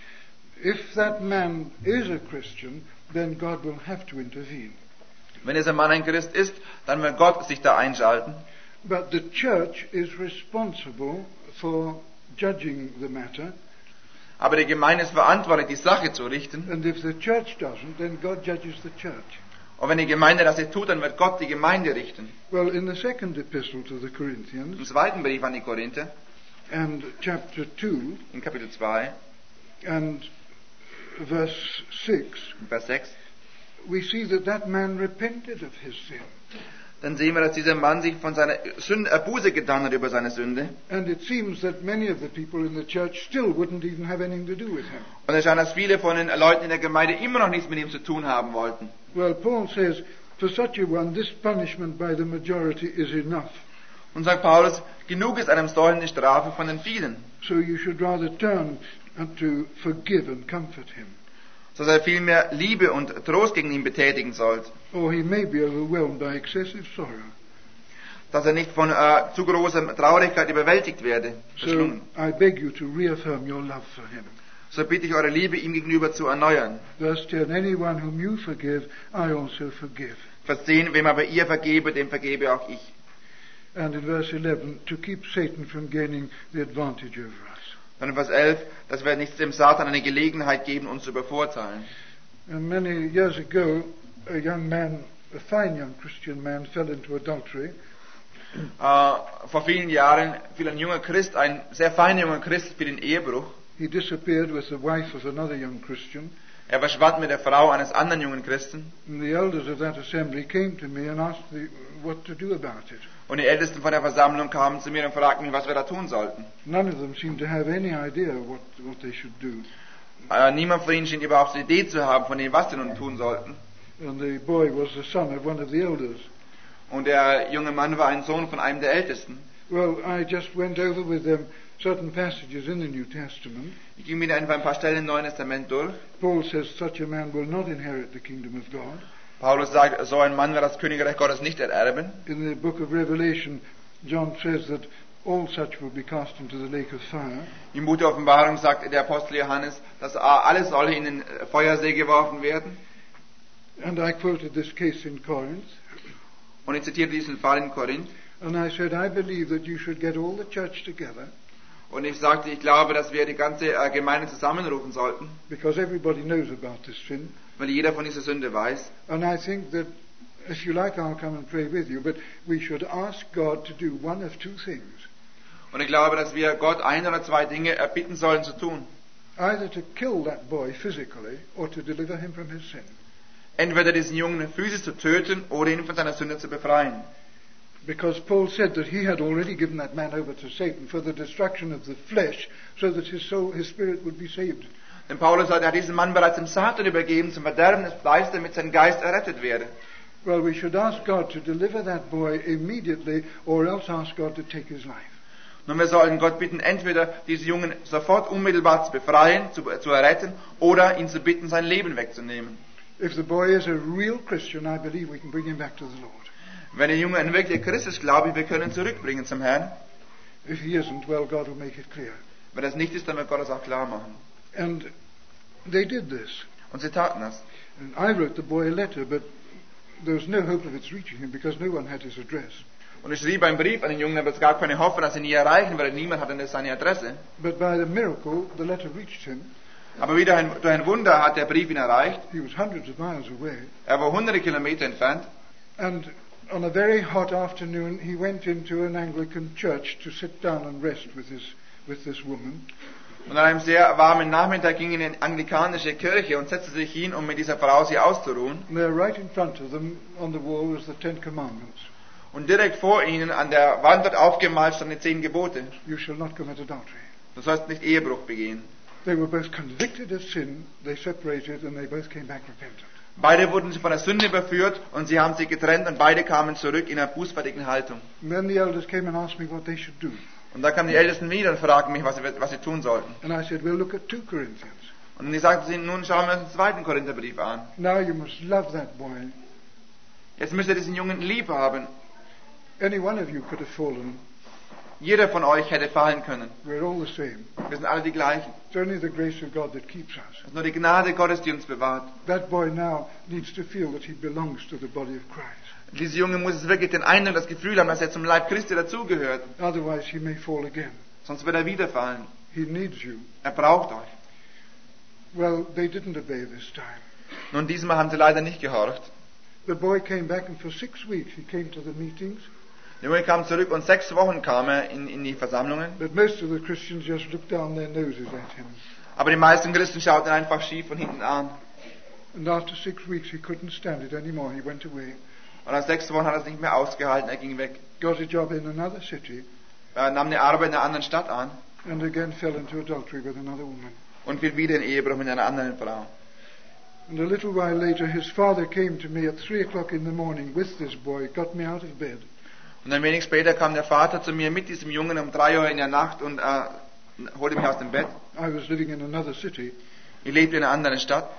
If that man is a Christian, then God will have to intervene. Wenn dieser Mann ein Christ ist, dann wird Gott sich da einschalten. But the church is responsible for judging the matter, Aber die Gemeinde ist verantwortlich, die Sache zu richten. and if the church doesn't, then God judges the church. Und wenn die Gemeinde das nicht tut, dann wird Gott die Gemeinde richten. Well, in the second epistle to the Im Corinthians, zweiten Brief an die Korinther, and chapter 2, in Kapitel 2, and verse 6, Vers 6, we see that that man repented of his sin. dann sehen wir, dass dieser Mann sich von seiner Sünde Buße getan hat über seine Sünde. And it seems that many of the people in the church still wouldn't even have anything to do with him. Und es scheint, dass viele von den Leuten in der Gemeinde immer noch nichts mit ihm zu tun haben wollten. Well, Paul says, for such a one, this punishment by the majority is enough. Und sagt Paulus, genug ist einem solchen die Strafe von den vielen. So you should rather turn to forgive and comfort him. So dass er vielmehr Liebe und Trost gegen ihn betätigen sollt. Or he may be overwhelmed by excessive sorrow. Dass er nicht von zu großer Traurigkeit überwältigt werde. So I beg you to reaffirm your love for him. So bitte ich eure Liebe ihm gegenüber zu erneuern. Verse 10, anyone whom you forgive, I also forgive. Vers 10, wem aber ihr vergebe, dem vergebe auch ich. And in verse 11, to keep Satan from gaining the advantage over us. Dann in Vers 11, dass wir nicht dem Satan eine Gelegenheit geben, uns zu bevorteilen. And many years ago, a young man, a fine young Christian man, fell into adultery. Vor vielen Jahren fiel ein junger Christ, ein sehr feiner junger Christ, fiel in Ehebruch. He disappeared with the wife of another young Christian. Er verschwand mit der Frau eines anderen jungen Christen. And the elders of that assembly came to me and asked me what to do about it. Und die Ältesten von der Versammlung kamen zu mir und fragten mich, was wir da tun sollten. None of them seemed to have any idea what they should do. Niemand von ihnen schien überhaupt eine Idee zu haben, von dem, was sie nun tun sollten. And the boy was the son of one of the elders. Und der junge Mann war ein Sohn von einem der Ältesten. Well, I just went over with them certain passages in the New Testament. Ich ging mit einfach ein paar Stellen im Neuen Testament durch. Paul says such a man will not inherit the kingdom of God. Paulus sagt, so ein Mann wird das Königreich Gottes nicht ererben. In the book of Revelation, John says that all such will be cast into the lake of fire. Im Buch der Offenbarung sagt der Apostel Johannes, dass alle solle in den Feuersee geworfen werden. And I quoted this case in Corinth. Und ich zitiere diesen Fall in Korinth. And I said, I believe that you should get all the church together, Und ich sagte, ich glaube, dass wir die ganze Gemeinde zusammenrufen sollten, because everybody knows about this sin. weil jeder von dieser Sünde weiß. And I think that, if you like, I'll come and pray with you, but we should ask God to do one of two things. Und ich glaube, dass wir Gott ein oder zwei Dinge erbitten sollen zu tun. Either to kill that boy physically, or to deliver him from his sin. Entweder diesen Jungen physisch zu töten oder ihn von seiner Sünde zu befreien. Because Paul said that he had already given that man over to Satan for the destruction of the flesh, so that his soul, his spirit would be saved. Denn Paulus sagt, er hat diesen Mann bereits dem Satan übergeben, zum Verderben des Fleisches, damit sein Geist errettet werde. Well, we should ask God to deliver that boy immediately, or else ask God to take his life. Nun, wir sollen Gott bitten, entweder diesen Jungen sofort unmittelbar zu befreien, zu erretten, oder ihn zu bitten, sein Leben wegzunehmen. If the boy is a real Christian, I believe we can bring him back to the Lord. Wenn der Junge ein wirklicher Christ ist, glaube ich, wir können ihn zurückbringen zum Herrn. If he isn't, well, God will make it clear. Wenn das nicht ist, dann wird Gott es auch klar machen. And they did this. Und sie taten das. And I wrote the boy a letter, but there was no hope of its reaching him because no one had his address. Und ich schrieb einen Brief an den Jungen, aber es gab keine Hoffnung, dass sie ihn nie erreichen, weil niemand hatte seine Adresse. But by the miracle, the letter reached him. Aber wieder durch ein Wunder hat der Brief ihn erreicht. He was hundreds of miles away. Er war hunderte Kilometer entfernt. And on a very hot afternoon, he went into an Anglican church to sit down and rest with this woman. Und an einem sehr warmen Nachmittag ging er in eine anglikanische Kirche und setzte sich hin, um mit dieser Frau sich auszuruhen. And there, right in front of them, on the wall, was the Ten Commandments. Und direkt vor ihnen an der Wand dort aufgemalt standen die 10 Gebote. You shall not commit adultery. Du sollst nicht Ehebruch begehen. They were both convicted of sin. They separated, and they both came back repentant. Beide wurden von der Sünde überführt und sie haben sich getrennt und beide kamen zurück in einer bußfertigen Haltung. And then the elders came and asked me what they should do. Und da kamen die Ältesten wieder und fragten mich, was sie tun sollten. And I said, we'll look at 2 Corinthians. Und ich sagte ihnen, nun schauen wir uns den 2. Korintherbrief an. Now you must love that boy. Jetzt müsst ihr diesen Jungen lieb haben. Any one of you could have fallen. Jeder von euch hätte fallen können. We're all the same. Wir sind alle die gleichen. It's only the grace of God that keeps us. Es ist nur die Gnade Gottes, die uns bewahrt. That boy now needs to feel that he belongs to the body of Christ. Dieser Junge muss es wirklich den Eindruck, das Gefühl haben, dass er zum Leib Christi dazugehört. Otherwise he may fall again. Sonst wird er wieder fallen. He needs you. Er braucht euch. Well, they didn't obey this time. Nun, diesmal haben sie leider nicht gehorcht. The boy came back and for 6 weeks he came to the meetings. Der Junge kam zurück und 6 Wochen kam er in die Versammlungen. But most of the Christians just looked down their noses at him. Aber die meisten Christen schauten ihn einfach schief von hinten an. And after 6 weeks he couldn't stand it anymore. He went away. Und nach 6 Wochen hat er es nicht mehr ausgehalten, er ging weg. Got a job in another city. Er nahm eine Arbeit in einer anderen Stadt an And again fell into adultery with another woman. und fiel wieder in Ehebruch mit einer anderen Frau. And a little while later his father came to me at 3 o'clock in the morning with this boy, got me out of bed. Und ein wenig später kam der Vater zu mir mit diesem Jungen um 3 Uhr in der Nacht und holte mich aus dem Bett. I was living in another city. Ich lebte in einer anderen Stadt.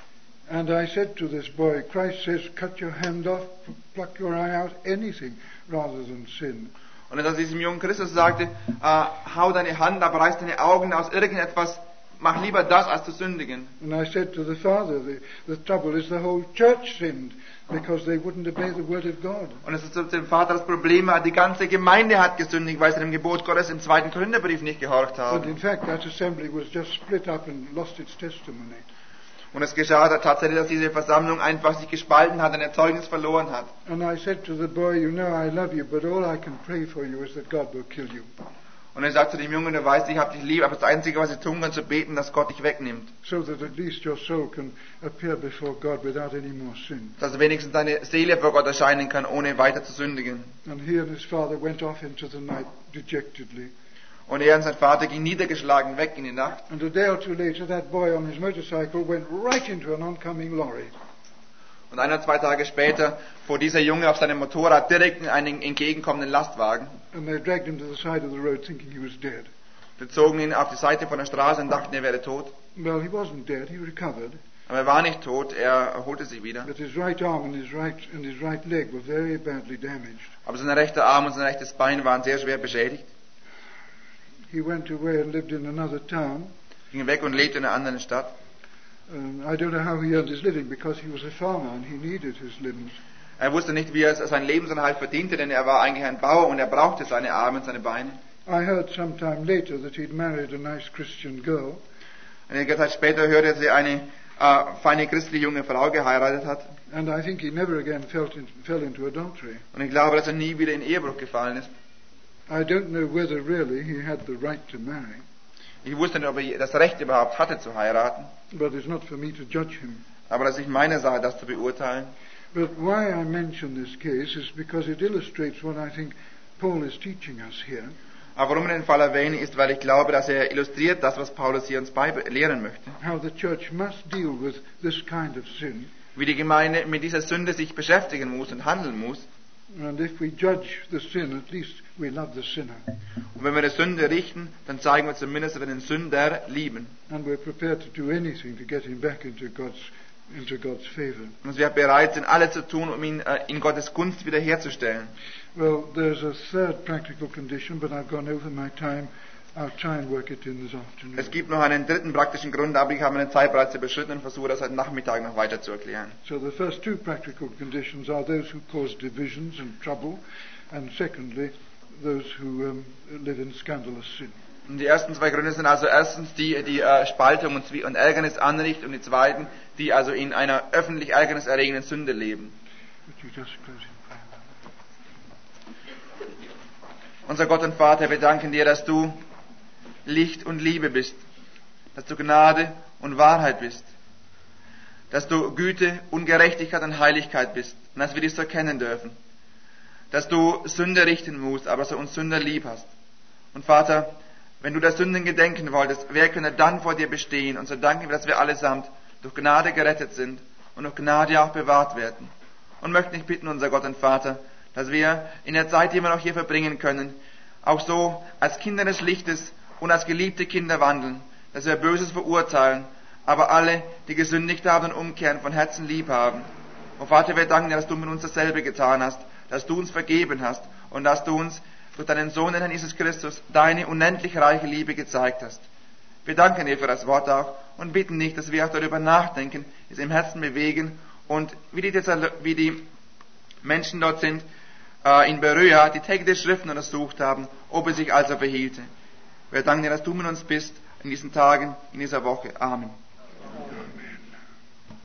And I said to this boy, Christ says, cut your hand off, pluck your eye out, anything rather than sin. Und als diesem jungen Christus sagte, hau deine Hand ab, reiß deine Augen aus, irgendetwas, mach lieber das, als zu sündigen. And I said to the father, the trouble is the whole church sinned because they wouldn't obey the word of God. Und es ist zu dem Vater das Problem, die ganze Gemeinde hat gesündigt, weil sie dem Gebot Gottes im 2. Korintherbrief nicht gehorcht But haben. in fact that assembly was just split up and lost its testimony. Und es geschah tatsächlich, dass diese Versammlung einfach sich gespalten hat und ein Zeugnis verloren hat. And I said to the boy, you know I love you, but all I can pray for you is that God will kill you. Und er sagte zu dem Jungen, du weißt, ich habe dich lieb, aber das Einzige, was ich tun kann, zu beten, dass Gott dich wegnimmt. So that at least your soul can appear before God without any more sin. Dass wenigstens deine Seele vor Gott erscheinen kann, ohne weiter zu sündigen. And he and his father went off into the night dejectedly. Und er und sein Vater ging niedergeschlagen weg in die Nacht. And a day or two later, that boy on his motorcycle went right into an oncoming lorry. Und 1 oder 2 Tage später fuhr dieser Junge auf seinem Motorrad direkt in einen entgegenkommenden Lastwagen. And they dragged him to the side of the road thinking he was dead. Wir zogen ihn auf die Seite von der Straße und dachten, er wäre tot. Well, he wasn't dead, he recovered. Aber er war nicht tot, er erholte sich wieder. But his right arm and his right leg were very badly damaged. Aber sein rechter Arm und sein rechtes Bein waren sehr schwer beschädigt. He went away and lived in another town. Ging weg und lebte in einer anderen Stadt. I don't know how he earned his living because he was a farmer and he needed his limbs. Er wusste nicht, wie er seinen Lebensunterhalt verdiente, denn er war eigentlich ein Bauer und er brauchte seine Arme und seine Beine. I heard sometime later that he'd married a nice Christian girl. Einige Zeit später hörte er, dass er eine feine christliche junge Frau geheiratet hat. And I think he never again fell into adultery. Und ich glaube, dass er nie wieder in Ehebruch gefallen ist. I don't know whether really he had the right to marry, Ich wusste nicht, ob er das Recht überhaupt hatte zu heiraten. but it's not for me to judge him. Aber das ist meine Sache, das zu beurteilen. But why I mention this case is because it illustrates what I think Paul is teaching us here. Aber warum ich den Fall erwähne, ist, weil ich glaube, dass er illustriert das, was Paulus hier uns lehren möchte. How the church must deal with this kind of sin. Wie die Gemeinde mit dieser Sünde sich beschäftigen muss und handeln muss. And if we judge the sin, at least we love the sinner. Und wenn wir die Sünde richten, dann zeigen wir zumindest, dass wir den Sünder lieben. And we're prepared to do anything to get him back into God's favor. Und wir bereit sind, alles zu tun, um ihn in Gottes Gunst wiederherzustellen. Well, there's a third practical condition, but I've gone over my time. I'll try and work it in this afternoon. Es gibt noch einen dritten praktischen Grund, aber ich habe meine Zeit bereits überschritten und versuche das heute Nachmittag noch weiter zu erklären. So the first 2 practical conditions are those who cause divisions and trouble, and secondly, those who live in scandalous sin. Und die ersten zwei Gründe sind also erstens die Spaltung und Ärgernis anrichten und die zweiten, die also in einer öffentlich ärgerniserregenden Sünde leben. Would you just close in prayer? Unser Gott und Vater, wir danken dir, dass du Licht und Liebe bist, dass du Gnade und Wahrheit bist, dass du Güte und Gerechtigkeit und Heiligkeit bist und dass wir dies so erkennen dürfen, dass du Sünde richten musst, aber so uns Sünder lieb hast. Und Vater, wenn du der Sünden gedenken wolltest, wer könne dann vor dir bestehen? Und so danken wir, dass wir allesamt durch Gnade gerettet sind und durch Gnade auch bewahrt werden. Und möchten dich bitten, unser Gott und Vater, dass wir in der Zeit, die wir noch hier verbringen können, auch so als Kinder des Lichtes und als geliebte Kinder wandeln, dass wir Böses verurteilen, aber alle, die gesündigt haben und umkehren, von Herzen lieb haben. Und Vater, wir danken dir, dass du mit uns dasselbe getan hast, dass du uns vergeben hast und dass du uns durch deinen Sohn, den Herrn Jesus Christus, deine unendlich reiche Liebe gezeigt hast. Wir danken dir für das Wort auch und bitten dich, dass wir auch darüber nachdenken, es im Herzen bewegen und wie die Menschen dort sind, in Beröa, die Texte der Schriften untersucht haben, ob es sich also verhielte. Wir danken dir, dass du mit uns bist in diesen Tagen, in dieser Woche. Amen.